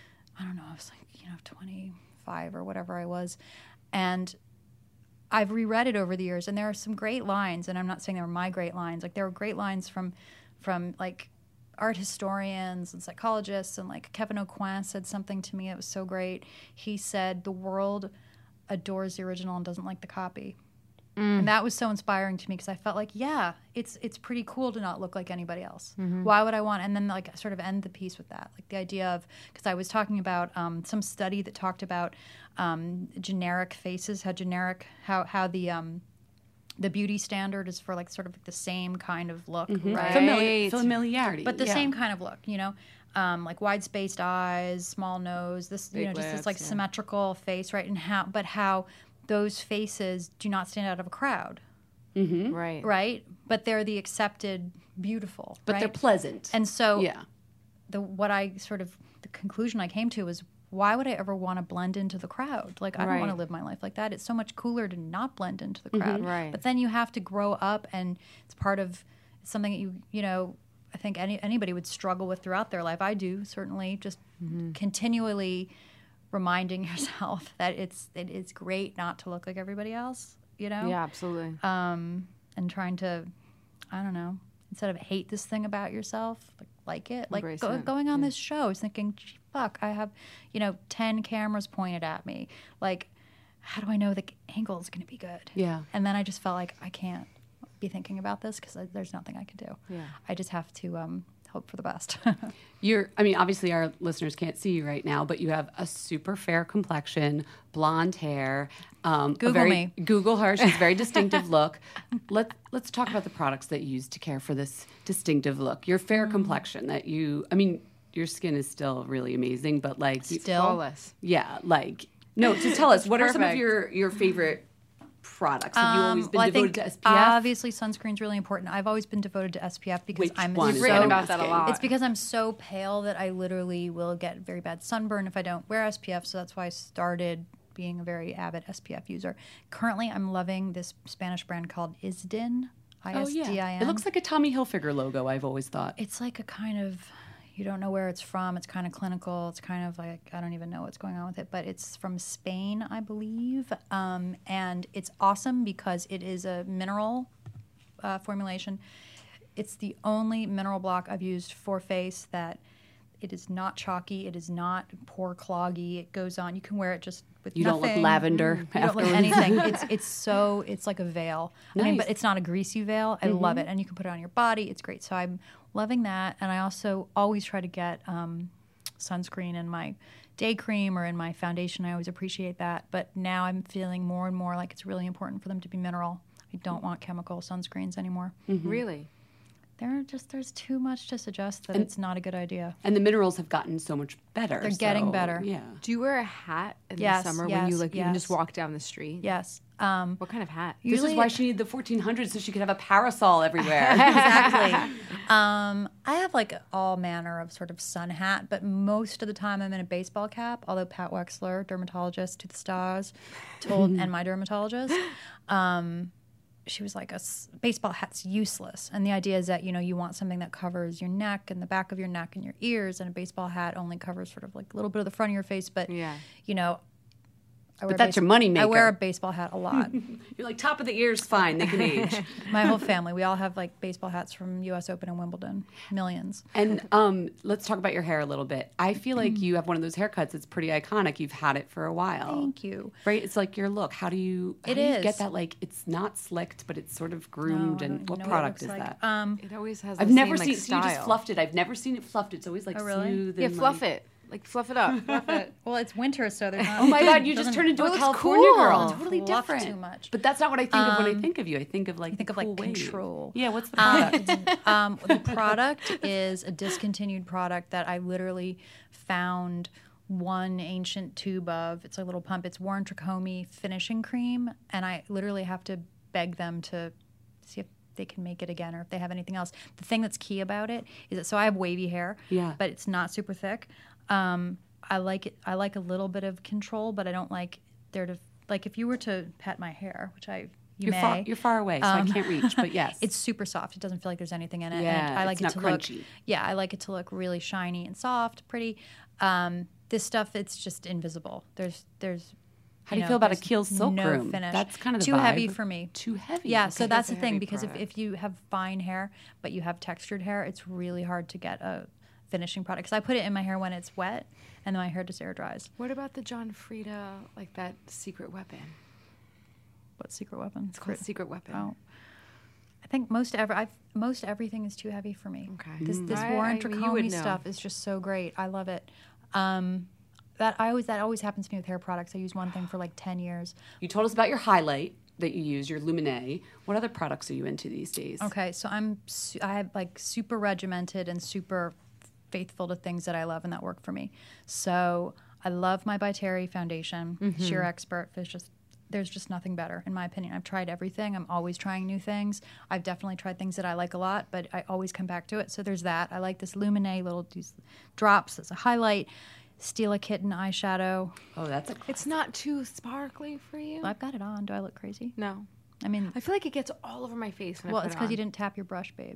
I don't know, I was like, you know, twenty-five or whatever I was, and I've reread it over the years, and there are some great lines, and I'm not saying they were my great lines. Like there were great lines from, from like art historians and psychologists, and like Kevin Aucoin said something to me that was so great. He said, "The world adores the original and doesn't like the copy," and that was so inspiring to me because I felt like, yeah, it's it's pretty cool to not look like anybody else. Why would I want? And then like sort of end the piece with that, like the idea of because I was talking about um, some study that talked about um, generic faces, how generic, how how the um, the beauty standard is for like sort of like the same kind of look, right? Famili- Right. familiarity. But the yeah. same kind of look, you know, um, like wide spaced eyes, small nose, this you Big know, just this lips, like yeah. symmetrical face, right? And how, but how those faces do not stand out of a crowd, Right. right? But they're the accepted beautiful, but right? they're pleasant. And so yeah. the what I sort of the conclusion I came to was why would I ever want to blend into the crowd? Like I don't want to Right. live my life like that. It's so much cooler to not blend into the crowd. Right. But then you have to grow up, and it's part of it's something that you you know I think any anybody would struggle with throughout their life. I do certainly just continually reminding yourself that it's it is great not to look like everybody else. You know. Yeah, absolutely. Um, and trying to, I don't know, instead of hate this thing about yourself, like, like it. Like Embrace go, it, going on this show, I was thinking, "Gee, fuck, I have, you know, ten cameras pointed at me. Like, how do I know the angle is going to be good? Yeah. And then I just felt like I can't be thinking about this because there's nothing I can do. Yeah. I just have to um, hope for the best. You're, I mean, obviously our listeners can't see you right now, but you have a super fair complexion, blonde hair. Um, a Google very, me. Google her. She's a very distinctive look. Let, let's talk about the products that you use to care for this distinctive look. Your fair Mm. complexion that you, I mean, your skin is still really amazing, but like, you- Still, Flawless. yeah, like, no, to tell us, what are some of perfect. your, your favorite products? Have you always Um, been well, I devoted think to S P F? obviously sunscreen's really important. I've always been devoted to S P F because Which I'm one is so You've written I'm about that a asking. lot. It's because I'm so pale that I literally will get very bad sunburn if I don't wear S P F. So that's why I started being a very avid S P F user. Currently, I'm loving this Spanish brand called Isdin. I Oh, S D I N. yeah. It looks like a Tommy Hilfiger logo, I've always thought. It's like a kind of, you don't know where it's from. It's kind of clinical. It's kind of like, I don't even know what's going on with it, but it's from Spain, I believe. Um, and it's awesome because it is a mineral uh, formulation. It's the only mineral block I've used for face that it is not chalky. It is not pore cloggy. It goes on. You can wear it just with You don't look nothing. lavender You don't look afterwards. anything. It's it's so it's like a veil. I mean, Nice. but it's not a greasy veil. I love it, and you can put it on your body. It's great. So I'm loving that, and I also always try to get um, sunscreen in my day cream or in my foundation. I always appreciate that. But now I'm feeling more and more like it's really important for them to be mineral. I don't want chemical sunscreens anymore. Really? There just there's too much to suggest that it's not a good idea. And the minerals have gotten so much better. They're getting so, better. Yeah. Do you wear a hat in Yes, the summer when you yes, like you can yes. just walk down the street? Yes. Um, What kind of hat? This is Usually- why she needed the fourteen hundreds so she could have a parasol everywhere. exactly. um, I have like all manner of sort of sun hat, but most of the time I'm in a baseball cap. Although Pat Wexler, dermatologist to the stars, told and my dermatologist, um, she was like, a s- baseball hat's useless. And the idea is that you know you want something that covers your neck and the back of your neck and your ears, and a baseball hat only covers sort of like a little bit of the front of your face. But Yeah. you know. I wear But that's your moneymaker. I wear a baseball hat a lot. You're like, top of the ears, fine, they can age. My whole family, we all have like baseball hats from U S Open and Wimbledon, millions. And um, let's talk about your hair a little bit. I feel like you have one of those haircuts that's pretty iconic. You've had it for a while. Thank you. Right? It's like your look. How do you, how It do you is. get that? Like, it's not slicked, but it's sort of groomed. No, I and don't what know it product is looks like. that? Um, It always has. I've the never same, seen like, so you just style. fluffed it. I've never seen it fluffed. It's always like Oh, really? smooth. Yeah, and, fluff like- it. Like fluff it up. Fluff it. well, it's winter, so there's not. Oh my God, you just turned into Oh, a it's California cool. girl. Totally Fluff different. too much. But that's not what I think of when I think of you. I think of like think the of like cool wave. control. Yeah, what's the product? um, the product is a discontinued product that I literally found one ancient tube of. It's a little pump. It's Warren Tricomi finishing cream, and I literally have to beg them to see if they can make it again or if they have anything else. The thing that's key about it is that so I have wavy hair, Yeah. but it's not super thick. Um, I like it. I like a little bit of control, but I don't like there to like if you were to pat my hair, which I you You're may. far, you're far away, so I Um, can't reach. But yes, It's super soft. It doesn't feel like there's anything in it. Yeah, and I like it's it to not look. crunchy. Yeah, I like it to look really shiny and soft, pretty. Um, this stuff, it's just invisible. There's, there's. How do you know, feel about a there's Kiehl silk no room? finish. That's kind of the too heavy vibe. for me. Too heavy. Yeah, so Okay. that's It's the a thing heavy because if, product. if you have fine hair but you have textured hair, it's really hard to get a finishing product. Because I put it in my hair when it's wet, and then my hair just air dries. What about the John Frieda, like that secret weapon? What secret weapon? It's called Secret Weapon. Oh. I think most ever I've most everything is too heavy for me. Okay. This this I- Warren I mean, you would Tricomi know. stuff is just so great. I love it. Um, that I always that always happens to me with hair products. I use one thing for like ten years. You told us about your highlight that you use, your Lumine. What other products are you into these days? Okay, so I'm su- I have like super regimented and super faithful to things that I love and that work for me. So I love my By Terry foundation, Mm-hmm. sheer expert. There's just there's just nothing better in my opinion. I've tried everything. I'm always trying new things. I've definitely tried things that I like a lot, but I always come back to it. So there's that. I like this Lumine little these drops as a highlight. Steal a Kitten eyeshadow. Oh, that's a It's not too sparkly for you. I've got it on. Do I look crazy? No. I mean, I feel like it gets all over my face when well, I put it's it because you on. didn't tap your brush, babe.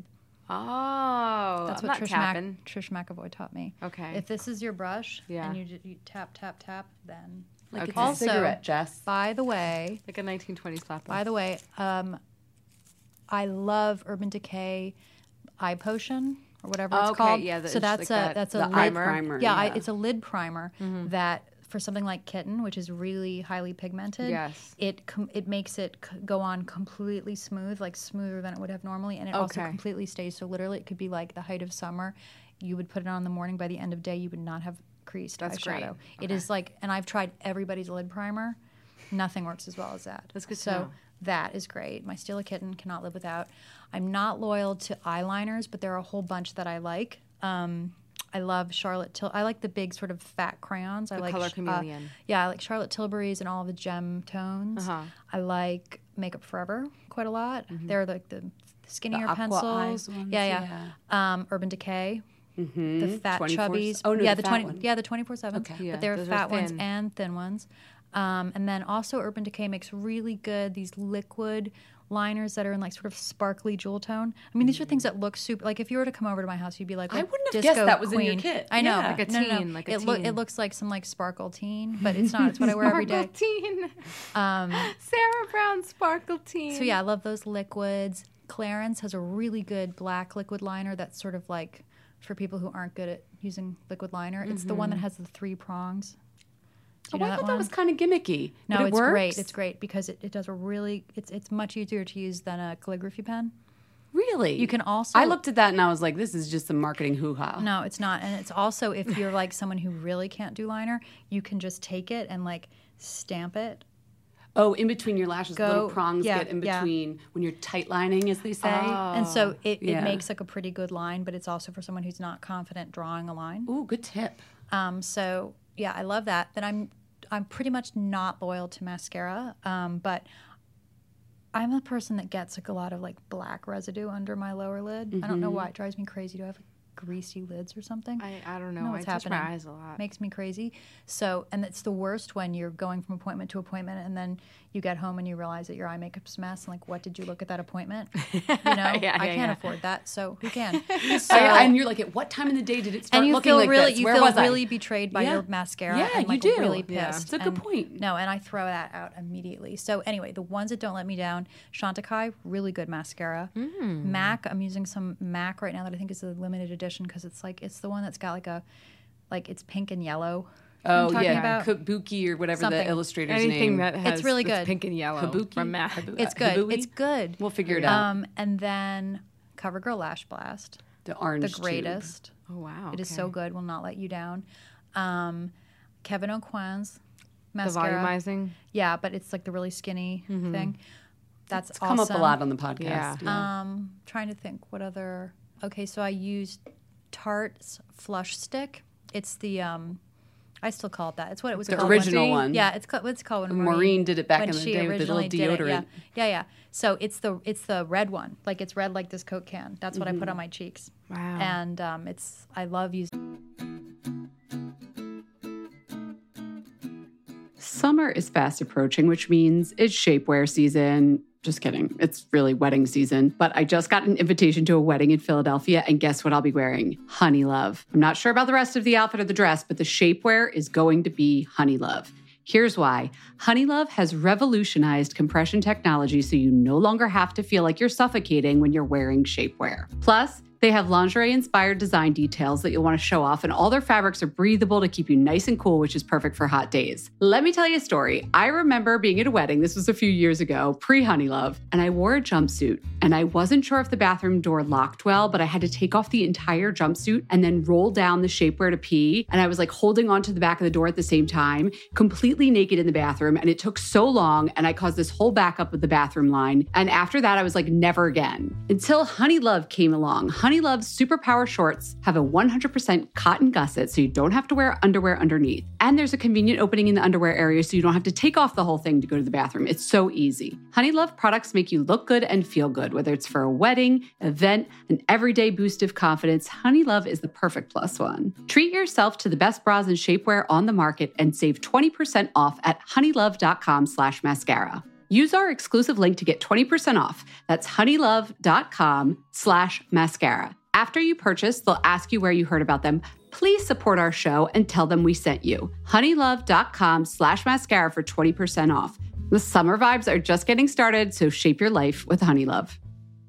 Oh, That's I'm what not Trish, Mac- tapping. Trish McAvoy taught me. Okay. If this is your brush Yeah. and you, ju- you tap, tap, tap, then. like Okay. it's Also, a cigarette, Jess. By the way, Like a nineteen twenties slap. by the way, um, I love Urban Decay Eye Potion or whatever it's Okay, called. yeah, the- so it's that's like a that- that's a the lid eye primer, Yeah, I, yeah. it's a lid primer that for something like Kitten, which is really highly pigmented. Yes. it com- it makes it c- go on completely smooth, like smoother than it would have normally, and it also Okay. completely stays. So literally, it could be like the height of summer. You would put it on in the morning. By the end of day, you would not have creased That's great. eyeshadow. It is like, and I've tried everybody's lid primer. Nothing works as well as that. That's good to So know. that is great. My Steal a Kitten cannot live without. I'm not loyal to eyeliners, but there are a whole bunch that I like. Um, I love Charlotte Til. I like the big sort of fat crayons. I The like Color uh, Chameleon. yeah, I like Charlotte Tilbury's and all the gem tones. Uh-huh. I like Makeup Forever quite a lot. They're like the skinnier Aqua pencils. Eyes ones, yeah, yeah. Um, Urban Decay. Mm-hmm. The fat twenty-four chubbies. Oh no, yeah, the, the fat twenty. one. Yeah, the twenty-four seven. Okay. Yeah, but there are those are fat ones thin. and thin ones. Um, and then also Urban Decay makes really good these liquid liners that are in like sort of sparkly jewel tone. I mean, these are things that look super. Like if you were to come over to my house, you'd be like, I "Oh, wouldn't have disco guessed that was in your queen." kit. I know, Yeah. Like a no, no, no. teen, like a it, loo- teen. it looks like some like sparkle teen, but it's not. It's what I wear every day. Sparkle Teen. Um, Sarah Brown Sparkle Teen. so yeah, I love those liquids. Clarence has a really good black liquid liner that's sort of like for people who aren't good at using liquid liner. It's the one that has the three prongs. Do you Oh, know I that thought one? that was kind of gimmicky. No, but it it's works? great. It's great because it, it does a really. It's it's much easier to use than a calligraphy pen. Really? You can also. I looked at that and I was like, this is just some marketing hoo-ha. No, it's not. And it's also, if you're like someone who really can't do liner, you can just take it and like stamp it. Oh, in between your lashes, Go- little prongs yeah, get in yeah. between when you're tight lining, as they say. And so it, yeah. it makes like a pretty good line, but it's also for someone who's not confident drawing a line. Ooh, good tip. Um, so yeah, I love that. Then I'm I'm pretty much not loyal to mascara, um, but I'm a person that gets like a lot of like black residue under my lower lid. I don't know why it drives me crazy. Do I have greasy lids or something? I, I don't know. know I what's touch happening. my eyes a lot. Makes me crazy. So, and it's the worst when you're going from appointment to appointment, and then you get home and you realize that your eye makeup's a mess. And like, what did you look at that appointment? You know, Yeah, I yeah, can't yeah. afford that. So who can? So, and you're like, at what time in the day did it start and you looking feel like really, this? you Where feel was really I? betrayed by Yeah. your mascara. Yeah, and you like do. really Yeah. pissed. It's a good And- point. No, and I throw that out immediately. So anyway, the ones that don't let me down, Chantecaille, really good mascara. Mm. MAC, I'm using some MAC right now that I think is a limited edition because it's like it's the one that's got like a, like it's pink and yellow. You know what Oh, I'm talking yeah. about? Kabuki or whatever Something. the illustrator's Anything name. that has really that's good. pink and yellow Kabuki? from MAC. Habu- It's uh, good. Habooey? It's good. We'll figure it out. Um, and then CoverGirl Lash Blast, The orange the tube. greatest. Oh wow, It is okay. so good. Will not let you down. Um, Kevin Aucoin's The mascara. volumizing. Yeah, but it's like the really skinny thing. That's It's awesome. come up a lot on the podcast. Yeah. Um, trying to think what other. Okay, so I used Tarte's Flush Stick. It's the um, I still call it that. It's what it was The called. when- original one. Yeah, it's called. It's called when Maureen Maureen, did it back when in the she day with the little originally did it, Yeah, deodorant. yeah, yeah. So it's the it's the red one. Like it's red like this Coke can. That's what I Mm-hmm. put on my cheeks. Wow. And um, it's I love using. Summer is fast approaching, which means it's shapewear season. Just kidding. It's really wedding season. But I just got an invitation to a wedding in Philadelphia, and guess what I'll be wearing? Honey Love. I'm not sure about the rest of the outfit or the dress, but the shapewear is going to be Honey Love. Here's why. Honey Love has revolutionized compression technology so you no longer have to feel like you're suffocating when you're wearing shapewear. Plus, they have lingerie-inspired design details that you'll want to show off, and all their fabrics are breathable to keep you nice and cool, which is perfect for hot days. Let me tell you a story. I remember being at a wedding, this was a few years ago, pre-Honey Love, and I wore a jumpsuit, and I wasn't sure if the bathroom door locked well, but I had to take off the entire jumpsuit and then roll down the shapewear to pee, and I was like holding onto the back of the door at the same time, completely naked in the bathroom, and it took so long, and I caused this whole backup of the bathroom line, and after that, I was like, never again. Until Honey Love came along. Honey Love's Superpower shorts have a one hundred percent cotton gusset, so you don't have to wear underwear underneath. And there's a convenient opening in the underwear area, so you don't have to take off the whole thing to go to the bathroom. It's so easy. Honey Love products make you look good and feel good, whether it's for a wedding, event, an everyday boost of confidence. Honey Love is the perfect plus one. Treat yourself to the best bras and shapewear on the market and save twenty percent off at honeylove.com slash mascara. Use our exclusive link to get twenty percent off. That's honeylove.com slash mascara. After you purchase, they'll ask you where you heard about them. Please support our show and tell them we sent you. honeylove.com slash mascara for twenty percent off. The summer vibes are just getting started, so shape your life with Honey Love.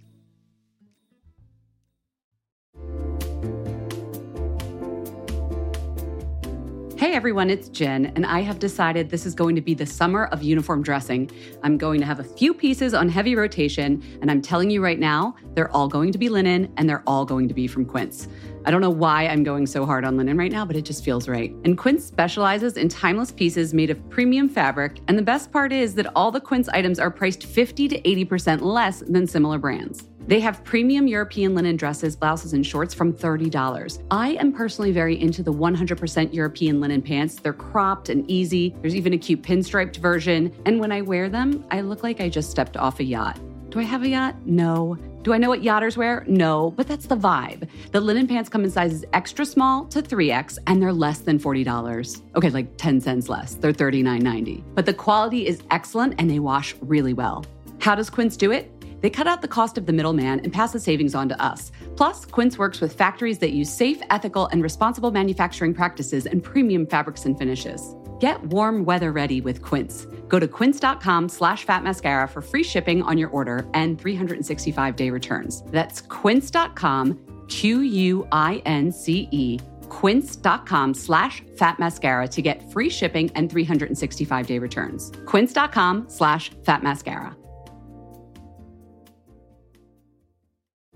Hey everyone, it's Jen, and I have decided this is going to be the summer of uniform dressing. I'm going to have a few pieces on heavy rotation, and I'm telling you right now, they're all going to be linen, and they're all going to be from Quince. I don't know why I'm going so hard on linen right now, but it just feels right. And Quince specializes in timeless pieces made of premium fabric, and the best part is that all the Quince items are priced fifty to eighty percent less than similar brands. They have premium European linen dresses, blouses, and shorts from thirty dollars. I am personally very into the one hundred percent European linen pants. They're cropped and easy. There's even a cute pinstriped version. And when I wear them, I look like I just stepped off a yacht. Do I have a yacht? No. Do I know what yachters wear? No, but that's the vibe. The linen pants come in sizes extra small to three X, and they're less than forty dollars. Okay, like ten cents less. They're thirty-nine ninety. But the quality is excellent, and they wash really well. How does Quince do it? They cut out the cost of the middleman and pass the savings on to us. Plus, Quince works with factories that use safe, ethical, and responsible manufacturing practices and premium fabrics and finishes. Get warm weather ready with Quince. Go to quince.com slash fat mascara for free shipping on your order and three hundred sixty-five day returns. That's quince.com, Q U I N C E, quince.com slash fat mascara to get free shipping and three hundred sixty-five day returns. Quince.com slash fat mascara.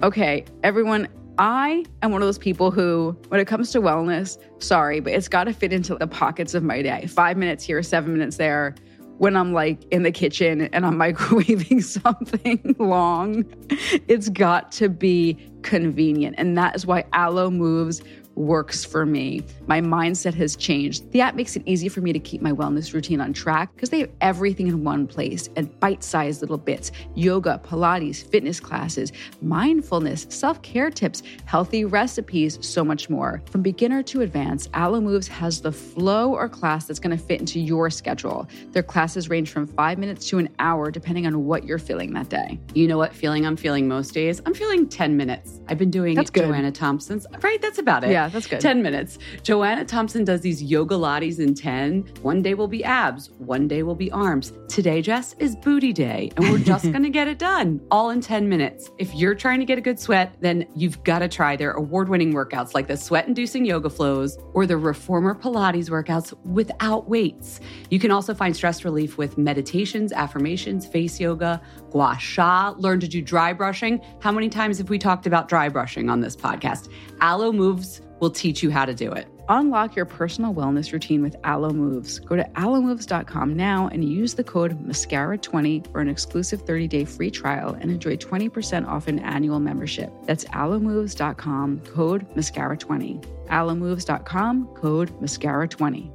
Okay, everyone, I am one of those people who, when it comes to wellness, sorry, but it's got to fit into the pockets of my day. Five minutes here, seven minutes there. When I'm like in the kitchen and I'm microwaving something long, it's got to be convenient. And that is why Alo Moves works for me. My mindset has changed. The app makes it easy for me to keep my wellness routine on track because they have everything in one place and bite-sized little bits: yoga, Pilates, fitness classes, mindfulness, self-care tips, healthy recipes, so much more. From beginner to advanced, Alo Moves has the flow or class that's going to fit into your schedule. Their classes range from five minutes to an hour, depending on what you're feeling that day. You know what feeling I'm feeling most days? I'm feeling ten minutes. I've been doing That's good. Joanna Thompson's. Right, that's about it. Yeah, that's good. ten minutes. Joanna Thompson does these yoga lattes in ten. One day will be abs. One day will be arms. Today, Jess, is booty day. And we're just going to get it done all in ten minutes. If you're trying to get a good sweat, then you've got to try their award-winning workouts like the sweat-inducing yoga flows or the Reformer Pilates workouts without weights. You can also find stress relief with meditations, affirmations, face yoga, gua sha, learn to do dry brushing. How many times have we talked about dry brushing on this podcast? Alo Moves will teach you how to do it. Unlock your personal wellness routine with Alo Moves. Go to alo moves dot com now and use the code mascara twenty for an exclusive thirty-day free trial and enjoy twenty percent off an annual membership. That's alo moves dot com, code mascara twenty. alo moves dot com, code mascara twenty.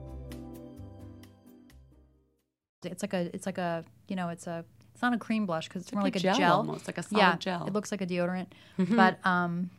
It's like a, it's like a, you know, it's a, it's not a cream blush because it's, more like like a a gel gel, almost, like a solid yeah, gel. It looks like a deodorant, but um,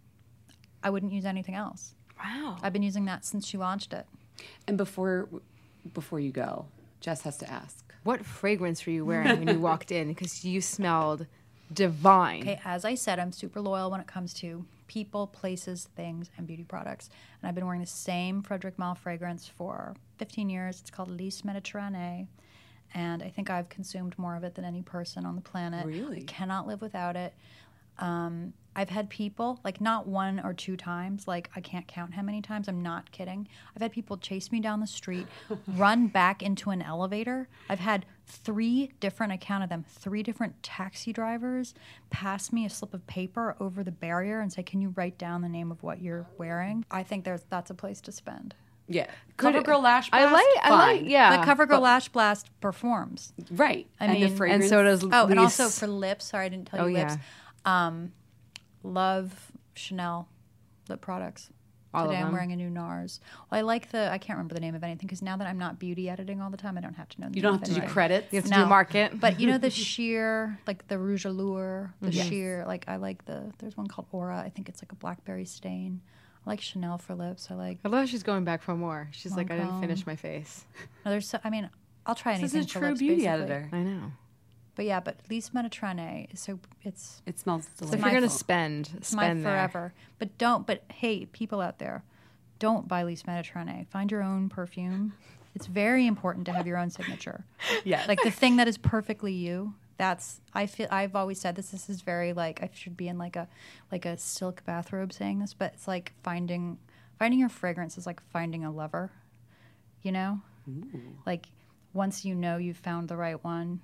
I wouldn't use anything else. Wow. I've been using that since she launched it. And before before you go, Jess has to ask. What fragrance were you wearing when you walked in? Because you smelled divine. Okay, as I said, I'm super loyal when it comes to people, places, things, and beauty products. And I've been wearing the same Frederic Malle fragrance for fifteen years. It's called Lys Mediterranee. And I think I've consumed more of it than any person on the planet. Really? I cannot live without it. Um, I've had people, like not one or two times, like I can't count how many times, I'm not kidding. I've had people chase me down the street, run back into an elevator. I've had three different, I counted them, three different taxi drivers pass me a slip of paper over the barrier and say, can you write down the name of what you're wearing? I think there's that's a place to spend. Yeah. CoverGirl Lash I Blast, like, I like, fine. yeah. The CoverGirl Lash Blast performs. Right. I and mean- the fragrance. And so does Oh, and Lys. also for lips, sorry I didn't tell you Oh, lips. yeah. Um, love Chanel lip products. All of Today I'm them? wearing a new NARS. Well, I like the, I can't remember the name of anything because now that I'm not beauty editing all the time, I don't have to know the You name don't of have to do anything. credits. You have to No. do market. But you know the sheer, like the Rouge Allure, the Yes. sheer, like I like the, there's one called Aura. I think it's like a blackberry stain. I like Chanel for lips. I like, I love she's going back for more. She's like, I didn't Lancome. finish my face. no, there's, so, I mean, I'll try This is anything a for true lips, beauty basically. editor. I know. But yeah, but Lys Mediterranee is so, it's, It smells So if delightful. you're going to spend, It's my spend there. forever. But don't, but hey, people out there, don't buy Lys Mediterranee. Find your own perfume. It's very important to have your own signature. Yes. Like the thing that is perfectly you. That's, I feel, I've always said this, this is very like, I should be in like a, like a silk bathrobe saying this, but it's like finding, finding your fragrance is like finding a lover, you know? Like once you know you've found the right one,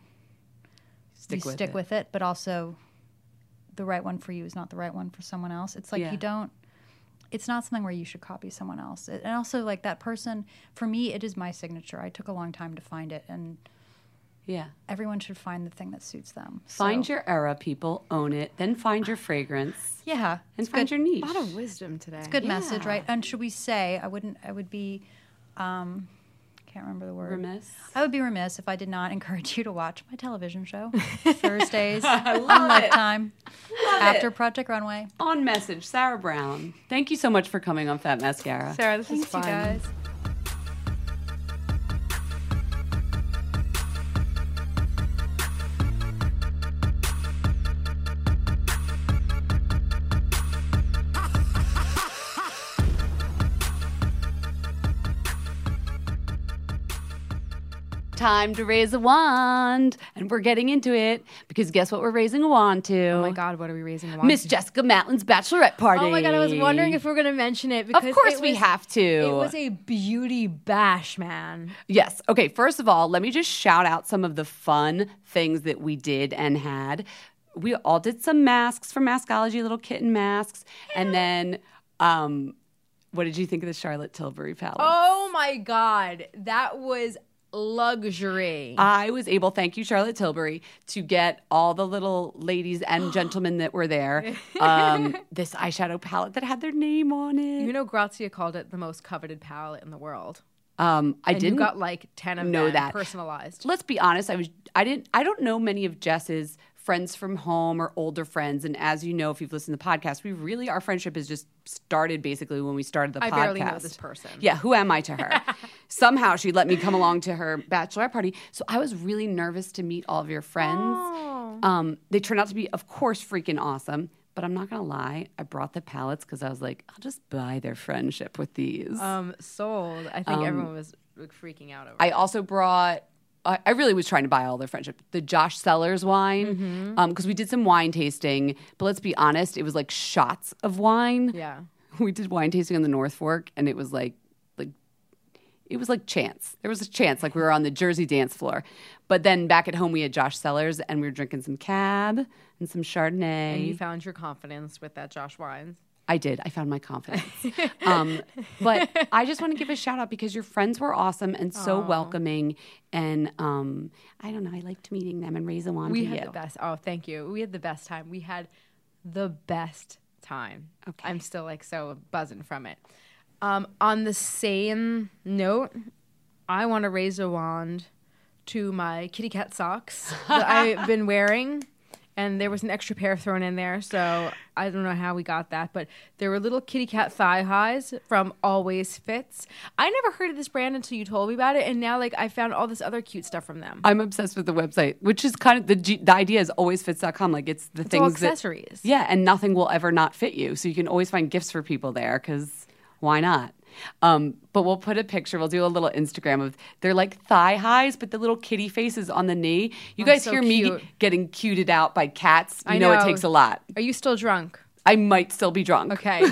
Stick you with stick it. with it, but also the right one for you is not the right one for someone else. It's like Yeah. you don't, it's not something where you should copy someone else. It, and also like that person, for me, it is my signature. I took a long time to find it, and Yeah. everyone should find the thing that suits them. Find So, your era, people. Own it. Then find your fragrance. yeah, And it's find good, your niche. A lot of wisdom today. good message, Yeah. right? And should we say, I wouldn't, I would be, um, can't remember the word. Remiss. I would be remiss if I did not encourage you to watch my television show Thursdays on Lifetime after it. Project Runway. On message, Sarah Brown. Thank you so much for coming on Fat Mascara. Sarah, this Thanks, is fun. you guys. Time to raise a wand. And we're getting into it because guess what we're raising a wand to? Oh my God, what are we raising? a wand Miss to? Jessica Matlin's bachelorette party. Oh my God, I was wondering if we were going to mention it because Of course it we was- have to. It was a beauty bash, man. Yes. Okay. First of all, let me just shout out some of the fun things that we did and had. we all did some masks for Maskology, little kitten masks. And then um, what did you think of the Charlotte Tilbury palette? Oh my God. That was luxury. I was able, thank you, Charlotte Tilbury, to get all the little ladies and gentlemen that were there um, this eyeshadow palette that had their name on it. You know, Grazia called it the most coveted palette in the world. Um, I and didn't you got like ten of know them that personalized. Let's be honest. I was. I didn't. I don't know many of Jess's friends from home or older friends. And as you know, if you've listened to the podcast, we really our friendship has just started basically when we started the I podcast. I barely know this person. Yeah, who am I to her? Somehow she let me come along to her bachelorette party. So I was really nervous to meet all of your friends. Oh. Um, they turned out to be, of course, freaking awesome. But I'm not going to lie, I brought the palettes because I was like, I'll just buy their friendship with these. Um, sold. I think Um, everyone was like, freaking out over I it. also brought, I I really was trying to buy all their friendship. The Josh Sellers wine, Mm-hmm. because we did some wine tasting. But let's be honest, it was like shots of wine. Yeah. We did wine tasting on the North Fork, and it was like, like, it was like chance. There was a chance, like we were on the Jersey dance floor. But then back at home, we had Josh Sellers, and we were drinking some Cab and some Chardonnay. And you found your confidence with that Josh Wines. I did. I found my confidence. um, but I just want to give a shout out because your friends were awesome and so Aw. welcoming. And um, I don't know, I liked meeting them and raise a wand We to had you. the best. Oh, thank you. We had the best time. We had the best time. Okay. I'm still like so buzzing from it. Um, on the same note, I want to raise a wand to my kitty cat socks that I've been wearing. And there was an extra pair thrown in there, so I don't know how we got that. But there were little kitty cat thigh highs from Always Fits. I never heard of this brand until you told me about it, and now like I found all this other cute stuff from them. I'm obsessed with the website, which is kind of the G- the idea is always fits dot com. Like it's the It's things all that accessories. yeah, and nothing will ever not fit you. So you can always find gifts for people there because why not? Um, but we'll put a picture. We'll do a little Instagram of they're like thigh highs, but the little kitty faces on the knee. You Oh, guys so hear me cute. getting cuted out by cats. You I know. know. It takes a lot. Are you still drunk? I might still be drunk. Okay.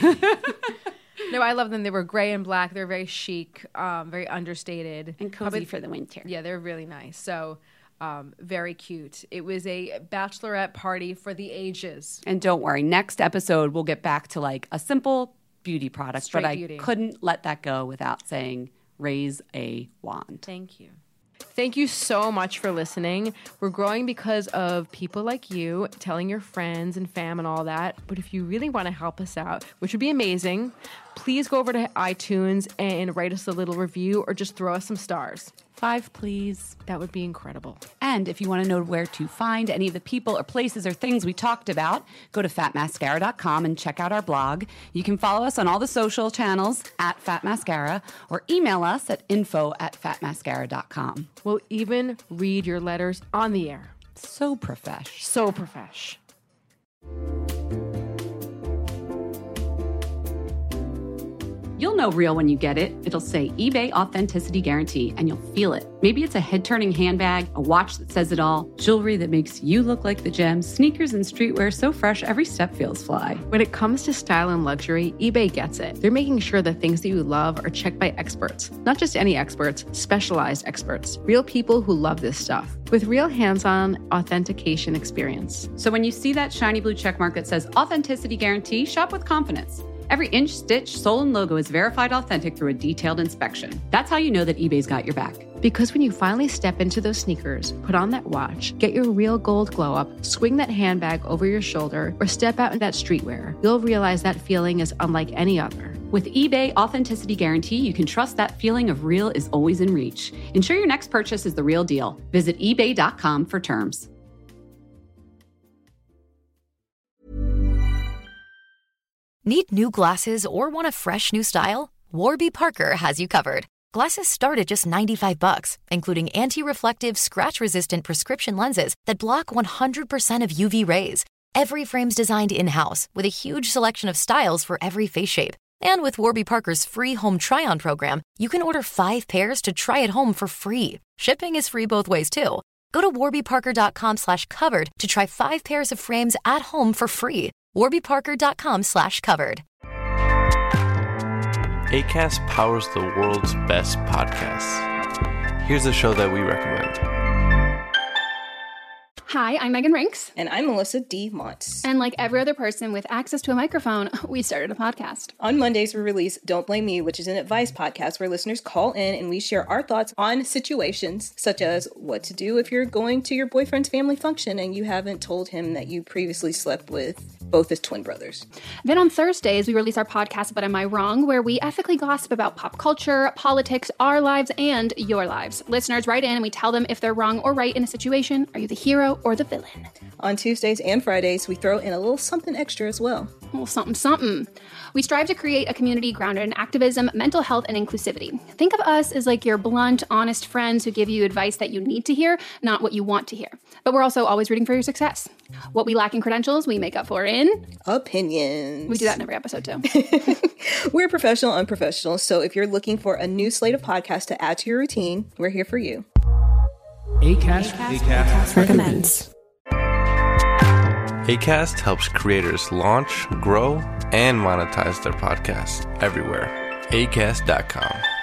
No, I love them. They were gray and black. They're very chic, um, very understated. And cozy Probably- for the winter. Yeah, they're really nice. So um, very cute. It was a bachelorette party for the ages. And don't worry, next episode we'll get back to like a simple beauty product. Straight but I beauty. couldn't let that go without saying raise a wand. Thank you. Thank you so much for listening. We're growing because of people like you telling your friends and fam and all that. But if you really want to help us out, which would be amazing, please go over to iTunes and write us a little review or just throw us some stars. Five, please. That would be incredible. And if you want to know where to find any of the people or places or things we talked about, go to fat mascara dot com and check out our blog. You can follow us on all the social channels at Fat Mascara or email us at info at fat mascara dot com. We'll even read your letters on the air. So profesh. So profesh. You'll know real when you get it. It'll say eBay Authenticity Guarantee, and you'll feel it. Maybe it's a head-turning handbag, a watch that says it all, jewelry that makes you look like the gem, sneakers and streetwear so fresh every step feels fly. When it comes to style and luxury, eBay gets it. They're making sure the things that you love are checked by experts. Not just any experts, specialized experts. Real people who love this stuff. With real hands-on authentication experience. So when you see that shiny blue checkmark that says Authenticity Guarantee, shop with confidence. Every inch, stitch, sole, and logo is verified authentic through a detailed inspection. That's how you know that eBay's got your back. Because when you finally step into those sneakers, put on that watch, get your real gold glow up, swing that handbag over your shoulder, or step out in that streetwear, you'll realize that feeling is unlike any other. With eBay Authenticity Guarantee, you can trust that feeling of real is always in reach. Ensure your next purchase is the real deal. Visit ebay dot com for terms. Need new glasses or want a fresh new style? Warby Parker has you covered. Glasses start at just ninety-five bucks, including anti-reflective, scratch-resistant prescription lenses that block one hundred percent of U V rays. Every frame's designed in-house with a huge selection of styles for every face shape. And with Warby Parker's free home try-on program, you can order five pairs to try at home for free. Shipping is free both ways, too. Go to warby parker dot com slash covered to try five pairs of frames at home for free. warby parker dot com slash covered. Acast powers the world's best podcasts. Here's a show that we recommend. Hi, I'm Megan Rinks. And I'm Melissa D. Montz. And like every other person with access to a microphone, we started a podcast. On Mondays, we release Don't Blame Me, which is an advice podcast where listeners call in and we share our thoughts on situations such as what to do if you're going to your boyfriend's family function and you haven't told him that you previously slept with both his twin brothers. Then on Thursdays, we release our podcast, But Am I Wrong?, where we ethically gossip about pop culture, politics, our lives, and your lives. Listeners write in and we tell them if they're wrong or right in a situation. Are you the hero or the villain? On Tuesdays and Fridays, we throw in a little something extra as well. A little something, something. We strive to create a community grounded in activism, mental health, and inclusivity. Think of us as like your blunt, honest friends who give you advice that you need to hear, not what you want to hear. But we're also always rooting for your success. What we lack in credentials, we make up for in... opinions. We do that in every episode, too. We're professional, unprofessional, so if you're looking for a new slate of podcasts to add to your routine, we're here for you. Acast, Acast, Acast recommends. Acast helps creators launch, grow, and monetize their podcasts everywhere. Acast dot com.